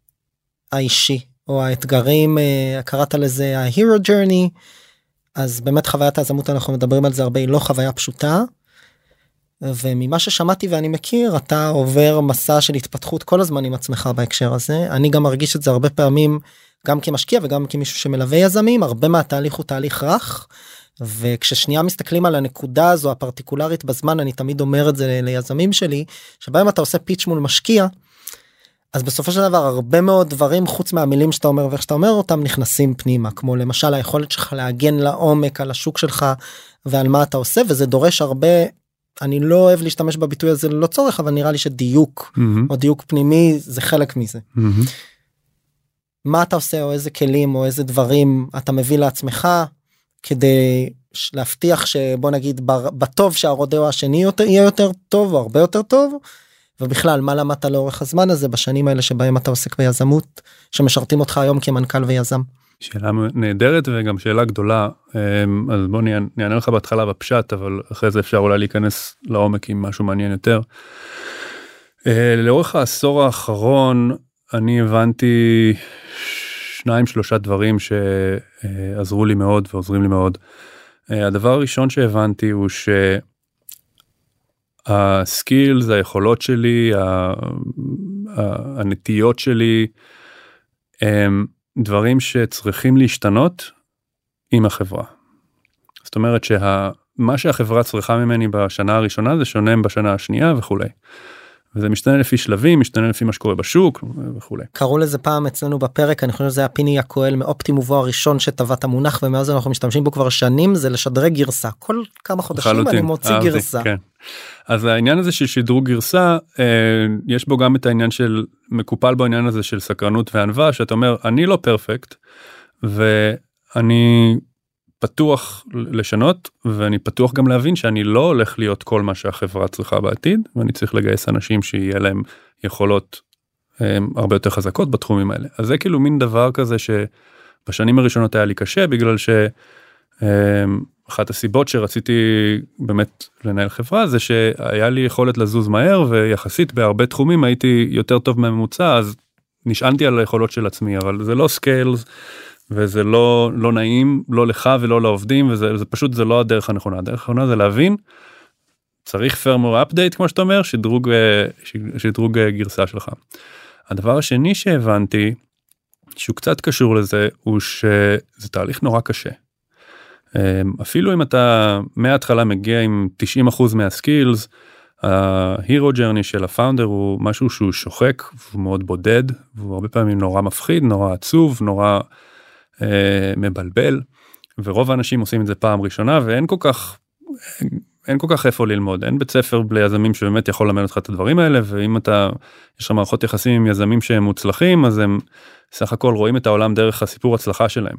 האישי, או האתגרים, קראת לזה ה-hero journey, אז באמת חוויית היזמות, אנחנו מדברים על זה הרבה, היא לא חוויה פשוטה, וממה ששמעתי ואני מכיר, אתה עובר מסע של התפתחות כל הזמן עם עצמך בהקשר הזה, אני גם מרגיש את זה הרבה פעמים, גם כמשקיע וגם כמישהו שמלווה יזמים, הרבה מהתהליך הוא תהליך רך, וכששנייה מסתכלים על הנקודה הזו הפרטיקולרית בזמן, אני תמיד אומר את זה ליזמים שלי, שבהם אתה עושה פיץ' מול משקיע, אז בסופו של דבר הרבה מאוד דברים חוץ מהמילים שאתה אומר ואיך שאתה אומר אותם נכנסים פנימה, כמו למשל היכולת שלך להגן לעומק על השוק שלך ועל מה אתה עושה, וזה דורש הרבה, אני לא אוהב להשתמש בביטוי הזה ללא צורך, אבל נראה לי שדיוק mm-hmm. או דיוק פנימי זה חלק מזה. Mm-hmm. מה אתה עושה או איזה כלים או איזה דברים אתה מביא לעצמך, כדי להבטיח שבוא נגיד בטוב שהרודאו השני יהיה יותר טוב או הרבה יותר טוב, ובכלל מה למדת לאורך הזמן הזה בשנים האלה שבהם אתה עוסק ביזמות שמשרתים אותך היום כמנכ"ל ויזם. שאלה נהדרת וגם שאלה גדולה, אז בוא נענה לך בהתחלה בפשט, אבל אחרי זה אפשר אולי להיכנס לעומק עם משהו מעניין יותר. לאורך העשור האחרון אני הבנתי שניים שלושה דברים שעזרו לי מאוד ועוזרים לי מאוד. הדבר הראשון שהבנתי הוא שהסקילס, היכולות שלי, הנטיות שלי, הם דברים שצריכים להשתנות עם החברה. זאת אומרת שמה שהחברה צריכה ממני בשנה הראשונה זה שונה בשנה השנייה וכולי. וזה משתנה לפי שלבים, משתנה לפי מה שקורה בשוק וכולי. קראו לזה פעם אצלנו בפרק, אני חושב שזה היה פיני הקואל מאופטים ובו הראשון שטבע את המונח, ומאז אנחנו משתמשים בו כבר שנים, זה לשדרג גרסה. כל כמה חודשים אני מוציא גרסה. כן. אז העניין הזה של שדרוג גרסה, יש בו גם את העניין של, מקופל בעניין הזה של סקרנות וענווה, שאתה אומר, אני לא פרפקט, ואני פתוח לשנות, ואני פתוח גם להבין שאני לא הולך להיות כל מה שהחברה צריכה בעתיד, ואני צריך לגייס אנשים שיהיה להם יכולות הם, הרבה יותר חזקות בתחומים האלה. אז זה כאילו מין דבר כזה שבשנים הראשונות היה לי קשה, בגלל שאחת הסיבות שרציתי באמת לנהל חברה, זה שהיה לי יכולת לזוז מהר, ויחסית בהרבה תחומים הייתי יותר טוב מהממוצע, אז נשענתי על היכולות של עצמי, אבל זה לא סקיילס, וזה לא, לא נעים, לא לך ולא לעובדים, וזה זה פשוט, זה לא הדרך הנכונה. הדרך הנכונה זה להבין, צריך firmware update, כמו שאתה אומר, שדרוג, שדרוג גרסה שלך. הדבר השני שהבנתי, שהוא קצת קשור לזה, הוא שזה תהליך נורא קשה. אפילו אם אתה מההתחלה מגיע עם תשעים אחוז מהסקילס, ה-hero journey של הפאונדר הוא משהו שהוא שוחק, הוא מאוד בודד, והוא הרבה פעמים נורא מפחיד, נורא עצוב, נורא מבלבל, ורוב האנשים עושים את זה פעם ראשונה, ואין כל כך, אין כל כך איפה ללמוד, אין בית ספר בלי יזמים שבאמת יכול ללמד אותך את הדברים האלה, ואם אתה, יש לך מערכות יחסים עם יזמים שהם מוצלחים, אז הם סך הכל רואים את העולם דרך הסיפור הצלחה שלהם.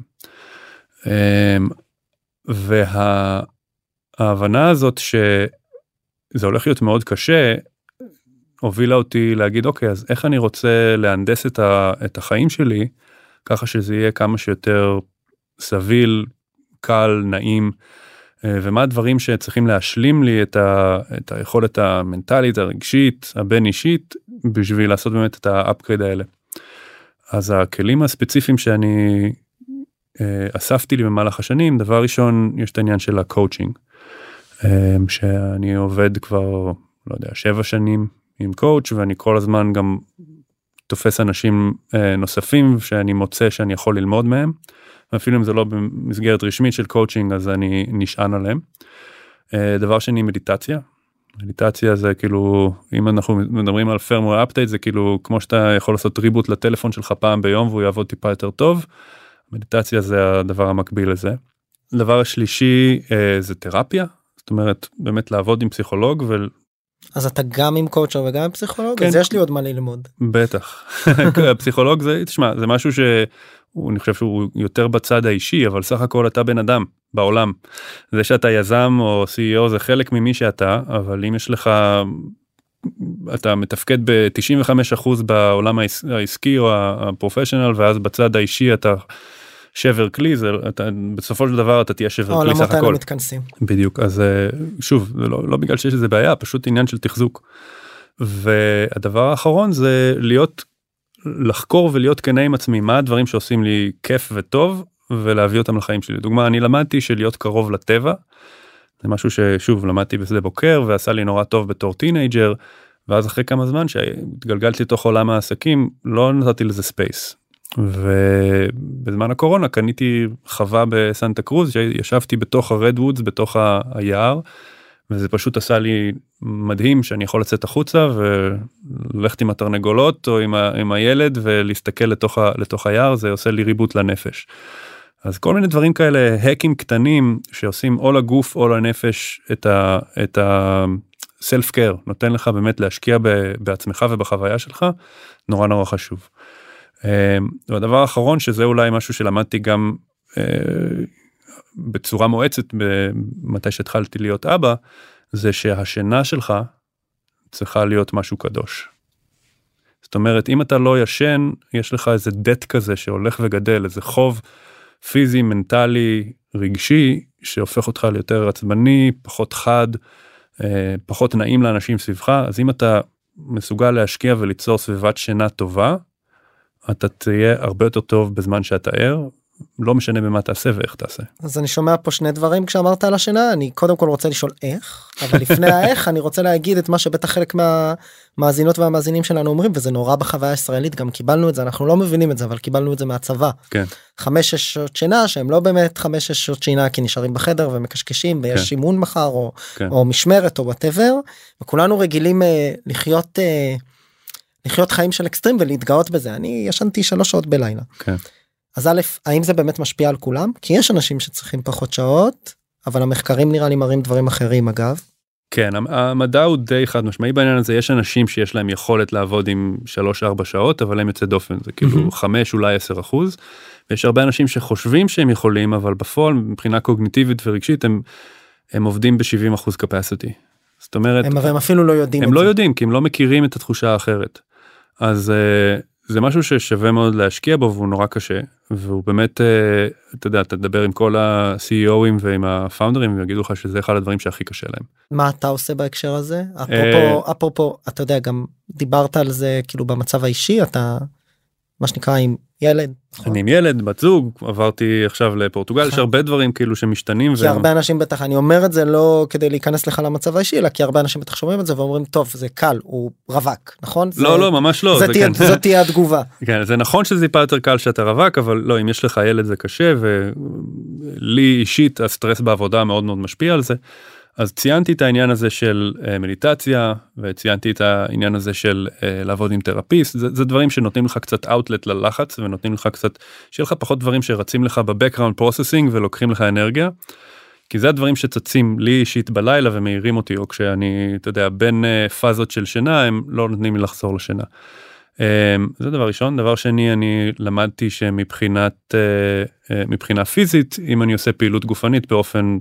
וההבנה הזאת שזה הולך להיות מאוד קשה, הובילה אותי להגיד, אוקיי, אז איך אני רוצה להנדס את, ה, את החיים שלי, ככה שזה יהיה כמה שיותר סביל, קל, נעים, ומה הדברים שצריכים להשלים לי את, ה, את היכולת המנטלית, הרגשית, הבין אישית, בשביל לעשות באמת את האפגרייד האלה. אז הכלים הספציפיים שאני אה, אספתי לי במהלך השנים, דבר ראשון, יש את העניין של הקואוצ'ינג, אה, שאני עובד כבר, לא יודע, שבע שנים עם קואוצ', ואני כל הזמן גם תופס אנשים אה, נוספים שאני מוצא שאני יכול ללמוד מהם, אפילו אם זה לא במסגרת רשמית של קואוצ'ינג, אז אני נשען עליהם. אה, דבר שני, מדיטציה. מדיטציה זה כאילו, אם אנחנו מדברים על firmware update, זה כאילו כמו שאתה יכול לעשות ריבוט לטלפון שלך פעם ביום, והוא יעבוד טיפה יותר טוב. מדיטציה זה הדבר המקביל לזה. הדבר השלישי אה, זה תרפיה, זאת אומרת, באמת לעבוד עם פסיכולוג ו... אז אתה גם עם קואוצ'ר וגם עם פסיכולוג? כן. אז יש לי עוד מה ללמוד. בטח. הפסיכולוג זה, תשמע, זה משהו שהוא, אני חושב שהוא יותר בצד האישי, אבל סך הכל אתה בן אדם בעולם. זה שאתה יזם או סי אי או זה חלק ממי שאתה, אבל אם יש לך, אתה מתפקד ב-תשעים וחמישה אחוז בעולם העסקי או הפרופשיונל, ואז בצד האישי אתה שבר כלי, זה, אתה, בסופו של דבר אתה תהיה שבר כלי סך הכל. העולמות מתכנסים. בדיוק, אז שוב, זה לא, לא בגלל שיש איזה בעיה, פשוט עניין של תחזוק. והדבר האחרון זה להיות, לחקור ולהיות כנה עם עצמי, מה הדברים שעושים לי כיף וטוב, ולהביא אותם לחיים שלי. לדוגמה, אני למדתי שלהיות קרוב לטבע, זה משהו ששוב למדתי בשדה בוקר, ועשה לי נורא טוב בתור טינאג'ר, ואז אחרי כמה זמן שהתגלגלתי לתוך עולם העסקים, לא נתתי לזה ספייס. ובזמן הקורונה קניתי חווה בסנטה קרוז, שישבתי בתוך הרד וודס, בתוך היער, וזה פשוט עשה לי מדהים שאני יכול לצאת החוצה, וללכת עם התרנגולות, או עם, ה, עם הילד, ולהסתכל לתוך, ה, לתוך היער, זה עושה לי ריבוט לנפש. אז כל מיני דברים כאלה, האקים קטנים, שעושים או לגוף או לנפש, את ה... את ה סלף קר, נותן לך באמת להשקיע בעצמך ובחוויה שלך, נורא נורא חשוב. והדבר האחרון, שזה אולי משהו שלמדתי גם בצורה מואצת, מתי שהתחלתי להיות אבא, זה שהשינה שלך צריכה להיות משהו קדוש. זאת אומרת, אם אתה לא ישן, יש לך איזה דט כזה שהולך וגדל, איזה חוב פיזי, מנטלי, רגשי, שהופך אותך ליותר עצבני, פחות חד, פחות נעים לאנשים סביבך. אז אם אתה מסוגל להשקיע וליצור סביבת שינה טובה, אתה תהיה הרבה יותר טוב בזמן שאתה ער, לא משנה במה תעשה ואיך תעשה. אז אני שומע פה שני דברים כשאמרת על השינה, אני קודם כל רוצה לשאול איך, אבל לפני האיך אני רוצה להגיד את מה שבטח חלק מהמאזינות והמאזינים שלנו אומרים, וזה נורא בחוויה הישראלית, גם קיבלנו את זה, אנחנו לא מבינים את זה, אבל קיבלנו את זה מהצבא. כן. חמש שש שעות שינה, שהם לא באמת חמש שש שעות שינה, כי נשארים בחדר ומקשקשים, ויש כן. אימון מחר, או, כן. או משמרת, או whatever, וכולנו רגילים אה, לחיות, אה, לחיות חיים של אקסטרים ולהתגאות בזה. אני ישנתי שלוש שעות בלילה. כן. אז א', האם זה באמת משפיע על כולם? כי יש אנשים שצריכים פחות שעות, אבל המחקרים נראה לי מראים דברים אחרים אגב. כן, המדע הוא די חד משמעי בעניין הזה, יש אנשים שיש להם יכולת לעבוד עם שלוש ארבע שעות, אבל הם יוצא דופן, זה כאילו חמש אולי עשר אחוז, ויש הרבה אנשים שחושבים שהם יכולים, אבל בפועל מבחינה קוגניטיבית ורגשית הם, הם עובדים ב-שבעים אחוז capacity. זאת אומרת, הם, הם אפילו לא יודעים הם את לא זה. יודעים, כי הם לא מכירים את התחושה האחרת. אז זה משהו ששווה מאוד להשקיע בו, והוא נורא קשה, והוא באמת, אתה יודע, אתה תדבר עם כל ה-סי אי או-ים ועם הפאונדרים, ויגידו לך שזה אחד הדברים שהכי קשה להם. מה אתה עושה בהקשר הזה? אפרופו, אפרופו, אתה יודע, גם דיברת על זה, כאילו במצב האישי, אתה, מה שנקרא, עם ילד. אני עם ילד, בת זוג, עברתי עכשיו לפורטוגל, יש הרבה דברים כאילו שמשתנים. כי הרבה אנשים בטח, אני אומר את זה לא כדי להיכנס לך למצב האישי, אלא כי הרבה אנשים בטח שומעים את זה ואומרים, טוב, זה קל, הוא רווק, נכון? לא, לא, ממש לא. זאת תהיה התגובה. כן, זה נכון שזה טיפה יותר קל שאתה רווק, אבל לא, אם יש לך ילד זה קשה, ולי אישית הסטרס בעבודה מאוד מאוד משפיע על זה. אז ציינתי את העניין הזה של מדיטציה, וציינתי את העניין הזה של לעבוד עם תרפיסט, זה, זה דברים שנותנים לך קצת אאוטלט ללחץ, ונותנים לך קצת, שיהיה לך פחות דברים שרצים לך בבקראונד פרוססינג, ולוקחים לך אנרגיה, כי זה הדברים שצצים לי אישית בלילה, ומאירים אותי, או כשאני, אתה יודע, בין פאזות של שינה, הם לא נותנים לי לחזור לשינה. זה דבר ראשון. דבר שני, אני למדתי שמבחינת, מבחינה פיזית, אם אני עושה פעילות גופנית באופן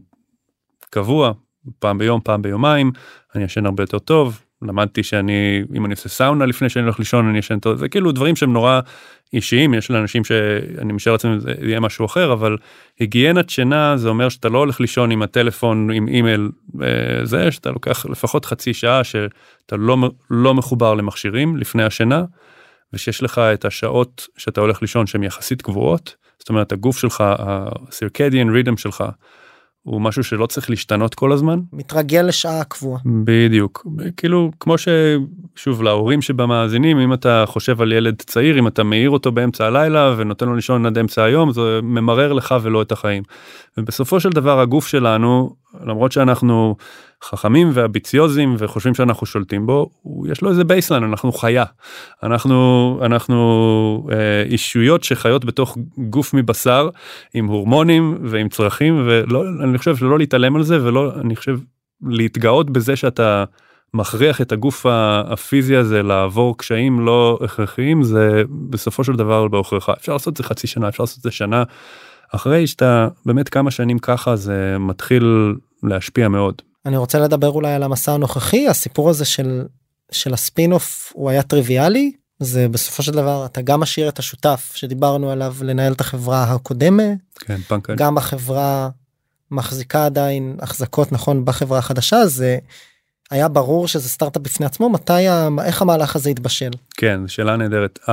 קבוע, פעם ביום, פעם ביומיים, אני ישן הרבה יותר טוב. למדתי שאני, אם אני עושה סאונה לפני שאני הולך לישון, אני ישן טוב. זה כאילו דברים שהם נורא אישיים, יש לאנשים שאני משאר לעצמם, זה יהיה משהו אחר, אבל היגיינת שינה, זה אומר שאתה לא הולך לישון עם הטלפון, עם אימייל, זה שאתה לוקח לפחות חצי שעה, שאתה לא, לא מחובר למכשירים לפני השינה, ושיש לך את השעות שאתה הולך לישון, שהן יחסית קבועות, זאת אומרת, הגוף שלך, ה-circadian rhythm שלך, הוא משהו שלא צריך להשתנות כל הזמן. מתרגל לשעה קבועה. בדיוק. כאילו, כמו ששוב, להורים שבמאזינים, אם אתה חושב על ילד צעיר, אם אתה מאיר אותו באמצע הלילה, ונותן לו לישון עד אמצע היום, זה ממרר לך ולא את החיים. ובסופו של דבר, הגוף שלנו, למרות שאנחנו חכמים ואביציוזים, וחושבים שאנחנו שולטים בו, יש לו איזה בייסליין, אנחנו חיה. אנחנו, אנחנו אה, אישויות שחיות בתוך גוף מבשר, עם הורמונים ועם צרכים, ולא, אני חושב שלא להתעלם על זה, ולא, אני חושב, להתגאות בזה שאתה מכריח את הגוף הפיזי הזה לעבור קשיים לא הכרחיים, זה בסופו של דבר בהוכחה. אפשר לעשות את זה חצי שנה, אפשר לעשות את זה שנה, אחרי שאתה באמת כמה שנים ככה, זה מתחיל להשפיע מאוד. אני רוצה לדבר אולי על המסע הנוכחי, הסיפור הזה של, של הספין אוף הוא היה טריוויאלי, זה בסופו של דבר אתה גם משאיר את השותף שדיברנו עליו לנהל את החברה הקודמת, כן, פנקל. גם החברה מחזיקה עדיין החזקות נכון בחברה החדשה, זה היה ברור שזה סטארט-אפ בפני עצמו, מתי, איך המהלך הזה התבשל? כן, שאלה נהדרת. Uh,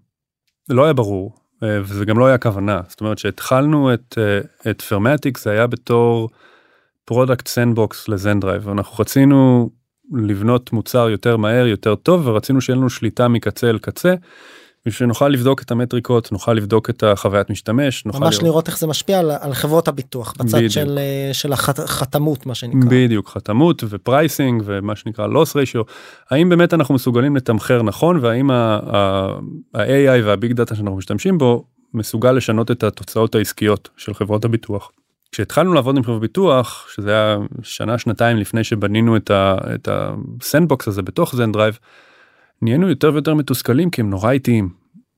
לא היה ברור, uh, וזה גם לא היה כוונה, זאת אומרת שהתחלנו את, uh, את פרמטיק, זה היה בתור פרודקט סנדבוקס לזנדרייב, ואנחנו רצינו לבנות מוצר יותר מהר, יותר טוב, ורצינו שיהיה לנו שליטה מקצה אל קצה, ושנוכל לבדוק את המטריקות, נוכל לבדוק את החוויית משתמש. ממש לראות, לראות איך זה משפיע על, על חברות הביטוח, בצד של, של החתמות, מה שנקרא. בדיוק, חתמות ופרייסינג, ומה שנקרא loss ratio. האם באמת אנחנו מסוגלים לתמחר נכון, והאם ה-איי איי וה-Big Data שאנחנו משתמשים בו, מסוגל לשנות את התוצאות העסקיות של חברות הביטוח. כשהתחלנו לעבוד עם חברות ביטוח, שזה היה שנה, שנתיים לפני שבנינו את הסנדבוקס הזה בתוך זנדרייב, נהיינו יותר ויותר מתוסכלים, כי הם נורא איטיים.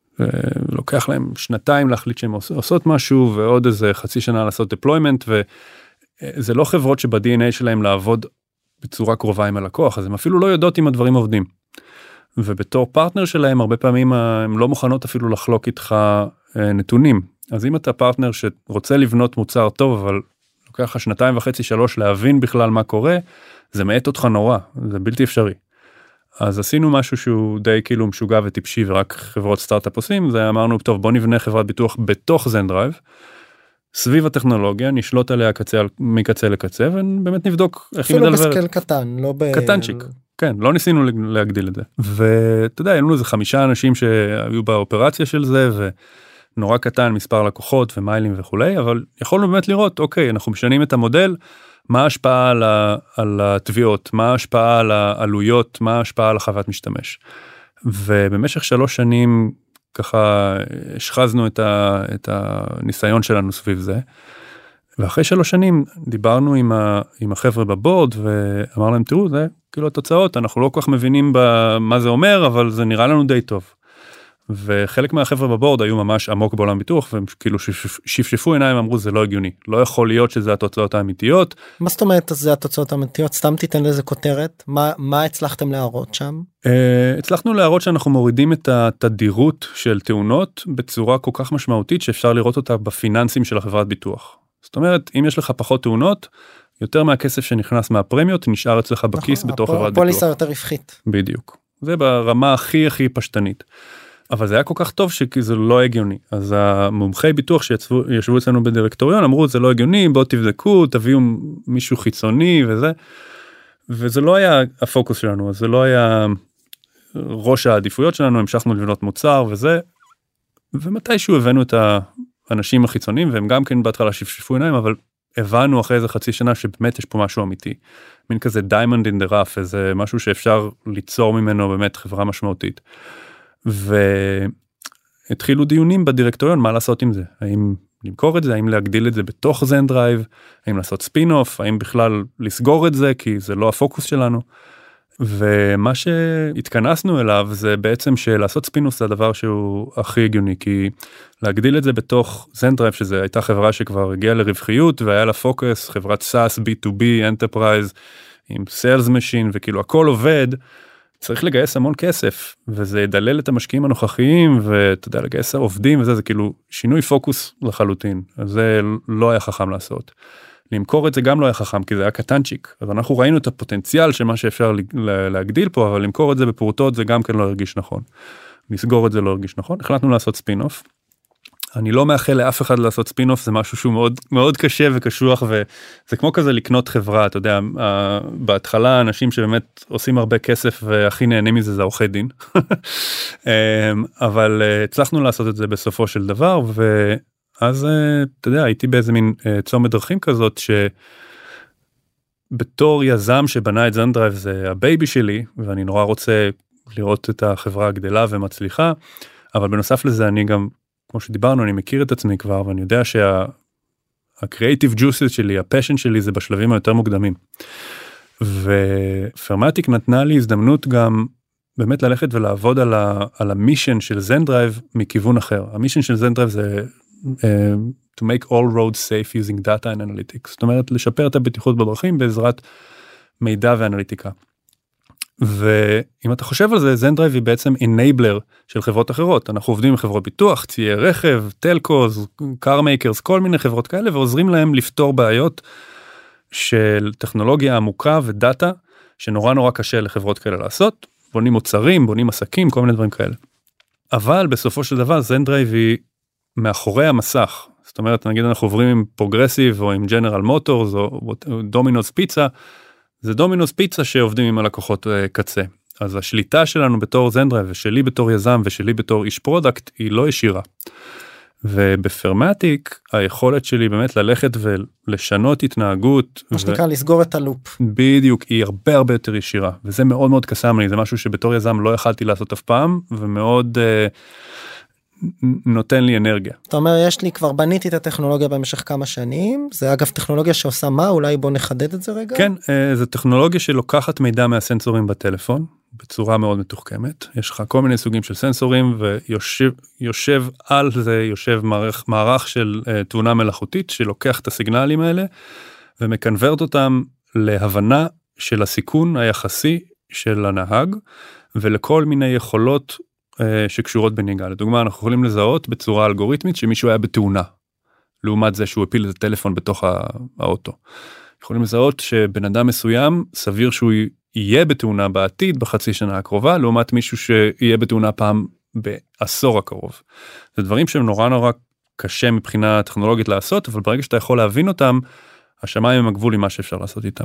לוקח להם שנתיים להחליט שהם עושות משהו, ועוד איזה חצי שנה לעשות deployment, וזה לא חברות שב-די אן איי שלהם לעבוד בצורה קרובה עם הלקוח, אז הם אפילו לא יודעות אם הדברים עובדים. ובתור פרטנר שלהם, הרבה פעמים הם לא מוכנות אפילו לחלוק איתך נתונים. אז אם אתה פרטנר שרוצה לבנות מוצר טוב, אבל לוקח לך שנתיים וחצי, שלוש, להבין בכלל מה קורה, זה מעט אותך נורא, זה בלתי אפשרי. אז עשינו משהו שהוא די כאילו משוגע וטיפשי ורק חברות סטארט-אפ עושים, זה אמרנו, טוב, בוא נבנה חברת ביטוח בתוך זנדרייב, סביב הטכנולוגיה, נשלוט עליה קצה, מקצה לקצה, ובאמת נבדוק איך היא מדלברת. אפילו בסקל קטן, לא ב... קטנצ'יק, כן, לא ניסינו להגדיל את זה. ואתה יודע, היינו איזה חמישה אנשים שהיו באופרציה של זה, ונורא קטן, מספר לקוחות ומיילים וכולי, אבל יכולנו באמת לראות, אוקיי, אנחנו משנים את המודל, מה ההשפעה על, ה, על התביעות, מה ההשפעה על העלויות, מה ההשפעה על החוות משתמש. ובמשך שלוש שנים, ככה השחזנו את, ה, את הניסיון שלנו סביב זה, ואחרי שלוש שנים דיברנו עם, ה, עם החבר'ה בבורד, ואמר להם, תראו, זה כאילו התוצאות, אנחנו לא כל כך מבינים מה זה אומר, אבל זה נראה לנו די טוב. וחלק מהחבר'ה בבורד היו ממש עמוק בעולם ביטוח, והם כאילו שפשפו עיניים, אמרו, זה לא הגיוני, לא יכול להיות שזה התוצאות האמיתיות. מה זאת אומרת, זה התוצאות האמיתיות? סתם תיתן לזה כותרת, מה, מה הצלחתם להראות שם? הצלחנו להראות שאנחנו מורידים את התדירות של תאונות, בצורה כל כך משמעותית, שאפשר לראות אותה בפיננסים של החברת ביטוח. זאת אומרת, אם יש לך פחות תאונות, יותר מהכסף שנכנס מהפרמיות, נשאר אצלך בכיס בתוך חברת ביטוח. הפוליסה יותר רווחית. בדיוק. זה ברמה הכי הכי פשטנית. אבל זה היה כל כך טוב שזה לא הגיוני. אז המומחי ביטוח שישבו אצלנו בדירקטוריון אמרו, זה לא הגיוני, בואו תבדקו, תביאו מישהו חיצוני וזה. וזה לא היה הפוקוס שלנו, זה לא היה ראש העדיפויות שלנו, המשכנו לבנות מוצר וזה. ומתישהו הבאנו את האנשים החיצוניים, והם גם כן בהתחלה שפשפו עיניים, אבל הבנו אחרי איזה חצי שנה שבאמת יש פה משהו אמיתי. מין כזה diamond in the rough, איזה משהו שאפשר ליצור ממנו באמת חברה משמעותית. והתחילו דיונים בדירקטוריון מה לעשות עם זה, האם למכור את זה, האם להגדיל את זה בתוך זנדרייב, האם לעשות ספין אוף, האם בכלל לסגור את זה כי זה לא הפוקוס שלנו. ומה שהתכנסנו אליו זה בעצם שלעשות ספין אוף זה הדבר שהוא הכי הגיוני, כי להגדיל את זה בתוך זנדרייב, שזה הייתה חברה שכבר הגיעה לרווחיות והיה לה פוקוס, חברת סאס, בי טו בי, אנטרפרייז, עם סיילס משין וכאילו הכל עובד, צריך לגייס המון כסף, וזה ידלל את המשקיעים הנוכחיים, ואתה יודע, לגייס עובדים וזה, זה כאילו שינוי פוקוס לחלוטין, אז זה לא היה חכם לעשות. למכור את זה גם לא היה חכם, כי זה היה קטנצ'יק, אז אנחנו ראינו את הפוטנציאל של מה שאפשר להגדיל פה, אבל למכור את זה בפרוטות זה גם כן לא הרגיש נכון. לסגור את זה לא הרגיש נכון, החלטנו לעשות ספין אוף, אני לא מאחל לאף אחד לעשות ספין אוף, זה משהו שהוא מאוד, מאוד קשה וקשוח, וזה כמו כזה לקנות חברה, אתה יודע, בהתחלה אנשים שבאמת עושים הרבה כסף והכי נהנים מזה זה עורכי דין, אבל הצלחנו לעשות את זה בסופו של דבר, ואז אתה יודע, הייתי באיזה מין צומת דרכים כזאת, שבתור יזם שבנה את זנדרייב זה הבייבי שלי, ואני נורא רוצה לראות את החברה הגדלה ומצליחה, אבל בנוסף לזה אני גם כמו שדיברנו, אני מכיר את עצמי כבר, ואני יודע שה-creative juices שלי, הפשן שלי, זה בשלבים היותר מוקדמים. ופרמטיק נתנה לי הזדמנות גם באמת ללכת ולעבוד על, ה- על המישן של זנדרייב מכיוון אחר. המישן של זנדרייב זה uh, to make all roads safe using data and analytics. זאת אומרת, לשפר את הבטיחות בדרכים בעזרת מידע ואנליטיקה. ואם אתה חושב על זה, זנדרייב היא בעצם enabler של חברות אחרות. אנחנו עובדים עם חברות ביטוח, ציי רכב, טלקוז, קארמייקרס, כל מיני חברות כאלה, ועוזרים להם לפתור בעיות של טכנולוגיה עמוקה ודאטה, שנורא נורא קשה לחברות כאלה לעשות. בונים מוצרים, בונים עסקים, כל מיני דברים כאלה. אבל בסופו של דבר, זנדרייב היא מאחורי המסך. זאת אומרת, נגיד אנחנו עוברים עם פרוגרסיב, או עם ג'נרל מוטורס, או דומינוס פיצה, זה דומינוס פיצה שעובדים עם הלקוחות קצה. אז השליטה שלנו בתור זנדרייב, ושלי בתור יזם, ושלי בתור איש פרודקט, היא לא ישירה. ובפרמטיק, היכולת שלי באמת ללכת ולשנות התנהגות. מה שנקרא, לסגור את הלופ. בדיוק, היא הרבה הרבה יותר ישירה. וזה מאוד מאוד קסם לי, זה משהו שבתור יזם לא יכלתי לעשות אף פעם, ומאוד נותן לי אנרגיה. אתה אומר, יש לי, כבר בניתי את הטכנולוגיה במשך כמה שנים, זה אגב טכנולוגיה שעושה מה? אולי בוא נחדד את זה רגע? כן, זו טכנולוגיה שלוקחת מידע מהסנסורים בטלפון, בצורה מאוד מתוחכמת. יש לך כל מיני סוגים של סנסורים, ויושב יושב על זה, יושב מערך, מערך של uh, תאונה מלאכותית, שלוקח את הסיגנלים האלה, ומקנברט אותם להבנה של הסיכון היחסי של הנהג, ולכל מיני יכולות uh, שקשורות בנהיגה. לדוגמה, אנחנו יכולים לזהות בצורה אלגוריתמית, שמישהו היה בתאונה, לעומת זה שהוא הפיל את הטלפון בתוך האוטו. יכולים לזהות שבן אדם מסוים, סביר שהוא יהיה בתאונה בעתיד בחצי שנה הקרובה, לעומת מישהו שיהיה בתאונה פעם בעשור הקרוב. זה דברים שהם נורא נורא קשה מבחינה טכנולוגית לעשות, אבל ברגע שאתה יכול להבין אותם, השמיים הם הגבול עם מה שאפשר לעשות איתם.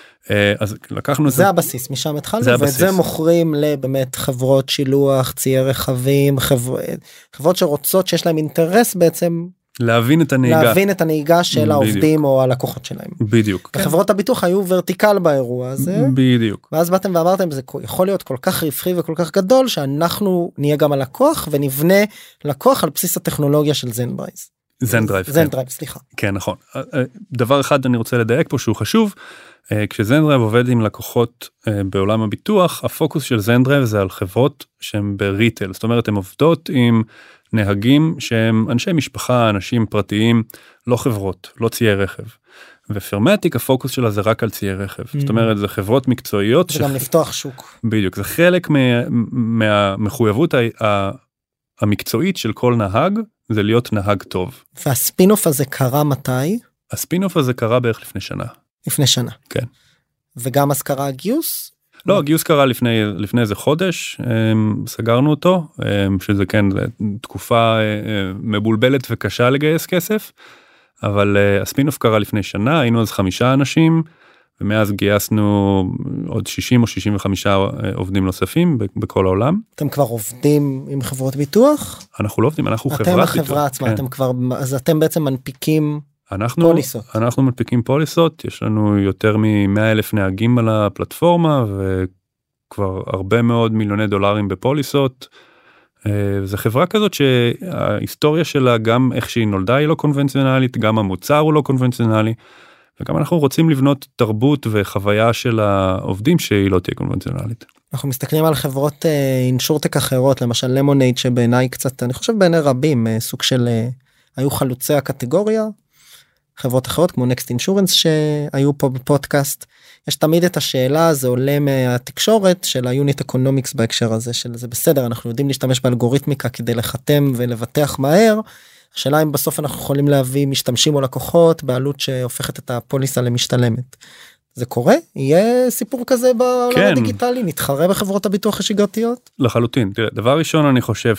אז לקחנו את זה. זה הבסיס, משם התחלנו, ואת זה מוכרים לבאמת חברות שילוח, ציי רכבים, חברות שרוצות שיש להם אינטרס בעצם להבין את הנהיגה. להבין את הנהיגה של העובדים או הלקוחות שלהם. בדיוק. וחברות הביטוח היו ורטיקל באירוע הזה. בדיוק. ואז באתם ואמרתם, זה יכול להיות כל כך רווחי וכל כך גדול, שאנחנו נהיה גם הלקוח ונבנה לקוח על בסיס הטכנולוגיה של זנדרייב. זנדרייב. זנדרייב, סליחה. כן, נכון. דבר אחד אני רוצה לדייק פה שהוא חשוב, כשזנדרייב עובד עם לקוחות בעולם הביטוח, הפוקוס של זנדרייב זה על חברות שהן בריטל, זאת אומרת, הן עובדות עם נהגים שהם אנשי משפחה, אנשים פרטיים, לא חברות, לא ציי רכב. ופרמטיק, הפוקוס שלה זה רק על ציי רכב. Mm-hmm. זאת אומרת, זה חברות מקצועיות. זה ש... גם לפתוח שוק. בדיוק, זה חלק מה... מהמחויבות ה... המקצועית של כל נהג, זה להיות נהג טוב. והספינוף הזה קרה מתי? הספינוף הזה קרה בערך לפני שנה. לפני שנה. כן. וגם אז קרה הגיוס? לא, הגיוס קרה לפני, לפני איזה חודש, סגרנו אותו, שזה כן, תקופה מבולבלת וקשה לגייס כסף, אבל הספינוף קרה לפני שנה, היינו אז חמישה אנשים, ומאז גייסנו עוד שישים או שישים וחמישה עובדים נוספים בכל העולם. אתם כבר עובדים עם חברות ביטוח? אנחנו לא עובדים, אנחנו חברת ביטוח. אתם החברה עצמה, אתם כבר, אז אתם בעצם מנפיקים פוליסות. אנחנו מנפיקים פוליסות, יש לנו יותר מ-מאה אלף נהגים על הפלטפורמה, וכבר הרבה מאוד מיליוני דולרים בפוליסות. זו חברה כזאת שההיסטוריה שלה, גם איך שהיא נולדה היא לא קונבנציונלית, גם המוצר הוא לא קונבנציונלי, וגם אנחנו רוצים לבנות תרבות וחוויה של העובדים שהיא לא תהיה קונבנציונלית. אנחנו מסתכלים על חברות אינשורטק אחרות, למשל למונייד, שבעיניי קצת, אני חושב בעיני רבים, סוג של, היו חלוצי הקטגוריה, חברות אחרות כמו נקסט אינשורנס שהיו פה בפודקאסט. יש תמיד את השאלה, זה עולה מהתקשורת של היוניט אקונומיקס בהקשר הזה, של זה בסדר, אנחנו יודעים להשתמש באלגוריתמיקה כדי לחתם ולבטח מהר, השאלה אם בסוף אנחנו יכולים להביא משתמשים או לקוחות בעלות שהופכת את הפוליסה למשתלמת. זה קורה? יהיה סיפור כזה בעולם כן. הדיגיטלי? נתחרה בחברות הביטוח השגרתיות? לחלוטין. תראה, דבר ראשון אני חושב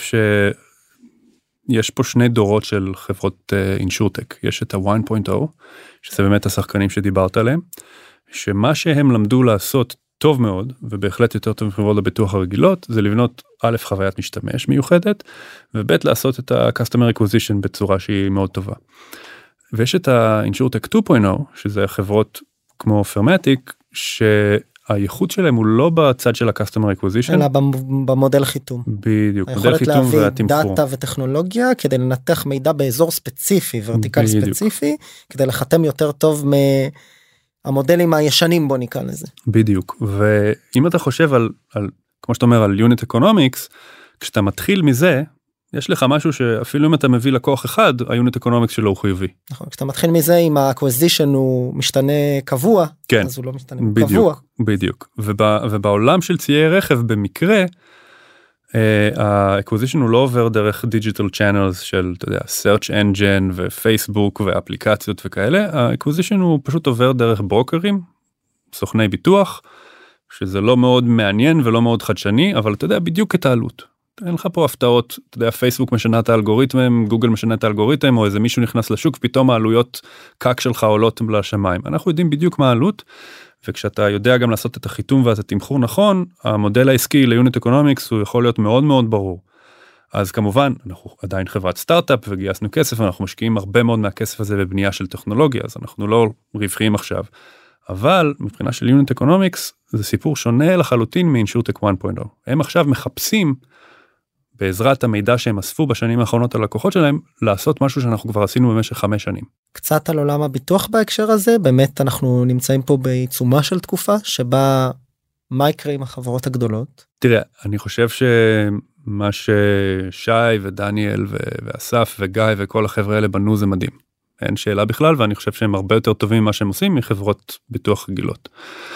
שיש פה שני דורות של חברות אינשורטק. יש את ה-אחת נקודה אפס, שזה באמת השחקנים שדיברת עליהם, שמה שהם למדו לעשות טוב מאוד, ובהחלט יותר טוב מחברות הביטוח הרגילות, זה לבנות א' חוויית משתמש מיוחדת, וב' לעשות את ה-Customer Acquisition בצורה שהיא מאוד טובה. ויש את ה-InsurTech שתיים נקודה אפס, שזה חברות כמו פרמטיק, שהייחוד שלהם הוא לא בצד של ה-Customer Acquisition. אלא במודל חיתום. בדיוק, מודל חיתום והתמחור. היכולת להביא דאטה וטכנולוגיה, כדי לנתח מידע באזור ספציפי, ורטיקל ספציפי, כדי לחתם יותר טוב מ... המודלים הישנים בוא נקרא לזה. בדיוק, ואם אתה חושב על, על כמו שאתה אומר, על Unit Economics, כשאתה מתחיל מזה, יש לך משהו שאפילו אם אתה מביא לקוח אחד, ה-Unit Economics שלו הוא חיובי. נכון, כשאתה מתחיל מזה, אם ה-Acquisition הוא משתנה קבוע, כן, אז הוא לא משתנה בדיוק, קבוע. בדיוק, ובא, ובעולם של ציי רכב, במקרה, ה-Acquisition הוא לא עובר דרך Digital Channels של, אתה יודע, Search Engine ופייסבוק ואפליקציות וכאלה, ה-Acquisition הוא פשוט עובר דרך ברוקרים, סוכני ביטוח, שזה לא מאוד מעניין ולא מאוד חדשני, אבל אתה יודע בדיוק את העלות. אין לך פה הפתעות, אתה יודע, פייסבוק משנה את האלגוריתם, גוגל משנה את האלגוריתם, או איזה מישהו נכנס לשוק, פתאום העלויות קק שלך עולות לשמיים. אנחנו יודעים בדיוק מה העלות, וכשאתה יודע גם לעשות את החיתום ואת התמחור נכון, המודל העסקי ליוניט אקונומיקס הוא יכול להיות מאוד מאוד ברור. אז כמובן, אנחנו עדיין חברת סטארט-אפ וגייסנו כסף, ואנחנו משקיעים הרבה מאוד מהכסף הזה בבנייה של טכנולוגיה, אז אנחנו לא רווחיים עכשיו. אבל מבחינה של יוניט אקונומיקס, זה סיפור שונה לחלוטין מאינשורטק אחת נקודה אפס. הם עכשיו מחפשים, בעזרת המידע שהם אספו בשנים האחרונות על לקוחות שלהם, לעשות משהו שאנחנו כבר עשינו במשך חמש שנים. קצת על עולם הביטוח בהקשר הזה, באמת אנחנו נמצאים פה בעיצומה של תקופה, שבה מה יקרה עם החברות הגדולות? תראה, אני חושב שמה ששי ודניאל ואסף וגיא וכל החבר'ה האלה בנו זה מדהים. אין שאלה בכלל, ואני חושב שהם הרבה יותר טובים ממה שהם עושים מחברות ביטוח רגילות.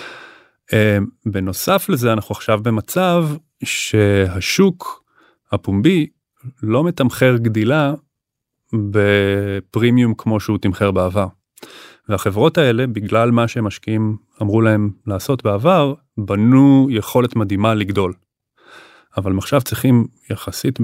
בנוסף לזה, אנחנו עכשיו במצב שהשוק הפומבי לא מתמחר גדילה בפרימיום כמו שהוא תמחר בעבר. והחברות האלה, בגלל מה שהם משקיעים אמרו להם לעשות בעבר, בנו יכולת מדהימה לגדול. אבל עכשיו צריכים יחסית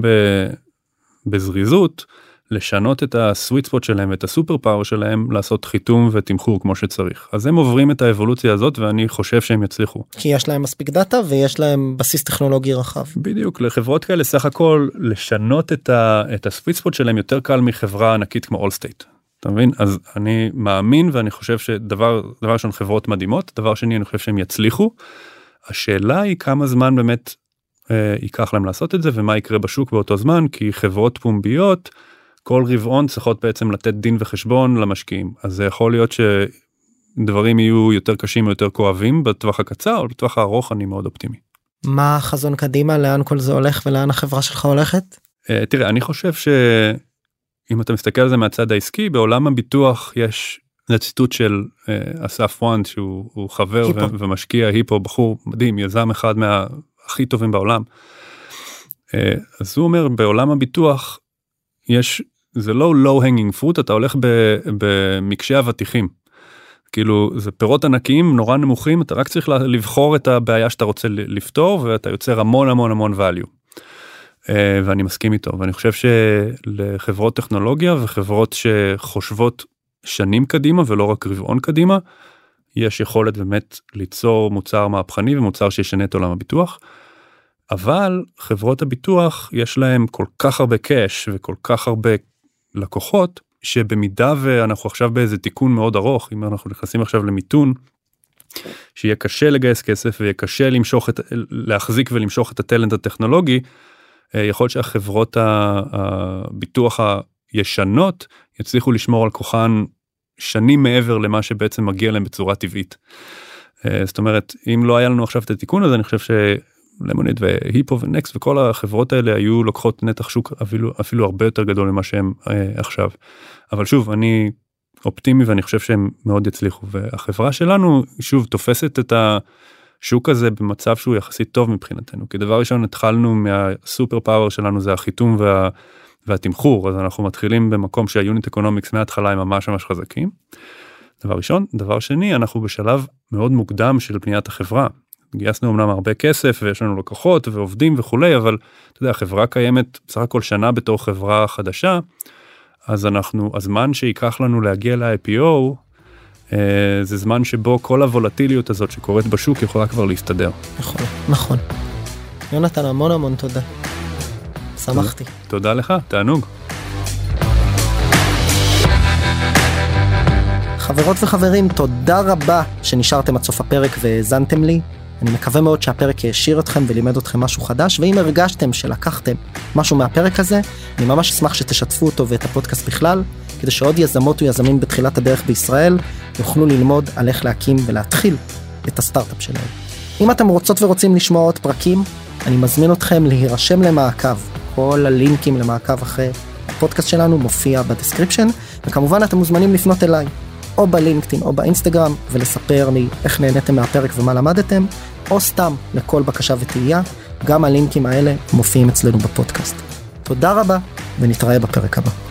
בזריזות, לשנות את הסוויט ספוט שלהם ואת הסופר פאוור שלהם, לעשות חיתום ותמחור כמו שצריך. אז הם עוברים את האבולוציה הזאת, ואני חושב שהם יצליחו. כי יש להם מספיק דאטה, ויש להם בסיס טכנולוגי רחב. בדיוק, לחברות כאלה סך הכל, לשנות את, ה, את הסוויט ספוט שלהם יותר קל מחברה ענקית כמו אולסטייט. אתה מבין? אז אני מאמין, ואני חושב שדבר, דבר ראשון חברות מדהימות, דבר שני אני חושב שהם יצליחו. השאלה היא כמה זמן באמת אה, ייקח להם לעשות את זה, ומה יקרה בשוק באותו זמן, כי חברות פומביות, כל רבעון צריכות בעצם לתת דין וחשבון למשקיעים. אז זה יכול להיות שדברים יהיו יותר קשים או יותר כואבים בטווח הקצר, או בטווח הארוך אני מאוד אופטימי. מה החזון קדימה? לאן כל זה הולך ולאן החברה שלך הולכת? Uh, תראה, אני חושב שאם אתה מסתכל על זה מהצד העסקי, בעולם הביטוח יש ציטוט של uh, אסף וואנד, שהוא חבר ו- ומשקיע, היפו, בחור מדהים, יזם אחד מהכי טובים בעולם. Uh, אז הוא אומר, בעולם הביטוח, יש, זה לא low hanging fruit, אתה הולך במקשי אבטיחים. כאילו, זה פירות ענקיים, נורא נמוכים, אתה רק צריך לבחור את הבעיה שאתה רוצה לפתור, ואתה יוצר המון המון המון value. ואני מסכים איתו, ואני חושב שלחברות טכנולוגיה, וחברות שחושבות שנים קדימה, ולא רק רבעון קדימה, יש יכולת באמת ליצור מוצר מהפכני, ומוצר שישנה את עולם הביטוח. אבל חברות הביטוח יש להם כל כך הרבה קאש וכל כך הרבה לקוחות, שבמידה ואנחנו עכשיו באיזה תיקון מאוד ארוך, אם אנחנו נכנסים עכשיו למיתון, שיהיה קשה לגייס כסף ויהיה קשה למשוך את, להחזיק ולמשוך את הטלנט הטכנולוגי, יכול להיות שהחברות הביטוח הישנות יצליחו לשמור על כוחן שנים מעבר למה שבעצם מגיע להם בצורה טבעית. זאת אומרת, אם לא היה לנו עכשיו את התיקון הזה, אני חושב ש... למוניד והיפו ונקסט וכל החברות האלה היו לוקחות נתח שוק אפילו, אפילו הרבה יותר גדול ממה שהם אה, עכשיו. אבל שוב, אני אופטימי ואני חושב שהם מאוד יצליחו. והחברה שלנו, שוב, תופסת את השוק הזה במצב שהוא יחסית טוב מבחינתנו. כי דבר ראשון, התחלנו מהסופר פאוור שלנו, זה החיתום וה, והתמחור. אז אנחנו מתחילים במקום שהיוניט אקונומיקס מההתחלה הם ממש ממש חזקים. דבר ראשון. דבר שני, אנחנו בשלב מאוד מוקדם של בניית החברה. גייסנו אמנם הרבה כסף ויש לנו לקוחות ועובדים וכולי, אבל אתה יודע, החברה קיימת בסך הכל שנה בתור חברה חדשה, אז אנחנו, הזמן שיקח לנו להגיע ל-איי פי או, אה, זה זמן שבו כל הוולטיליות הזאת שקורית בשוק יכולה כבר להסתדר. נכון, נכון. יונתן, המון המון תודה. שמחתי. תודה לך, תענוג. חברות וחברים, תודה רבה שנשארתם עד סוף הפרק והאזנתם לי. אני מקווה מאוד שהפרק ישיר אתכם ולימד אתכם משהו חדש, ואם הרגשתם שלקחתם משהו מהפרק הזה, אני ממש אשמח שתשתפו אותו ואת הפודקאסט בכלל, כדי שעוד יזמות ויזמים בתחילת הדרך בישראל יוכלו ללמוד על איך להקים ולהתחיל את הסטארט-אפ שלהם. אם אתם רוצות ורוצים לשמוע עוד פרקים, אני מזמין אתכם להירשם למעקב. כל הלינקים למעקב אחרי הפודקאסט שלנו מופיע בדסקריפשן, וכמובן אתם מוזמנים לפנות אליי. או בלינקדאין או באינסטגרם, ולספר לי איך נהניתם מהפרק ומה למדתם, או סתם לכל בקשה ותהייה, גם הלינקים האלה מופיעים אצלנו בפודקאסט. תודה רבה, ונתראה בפרק הבא.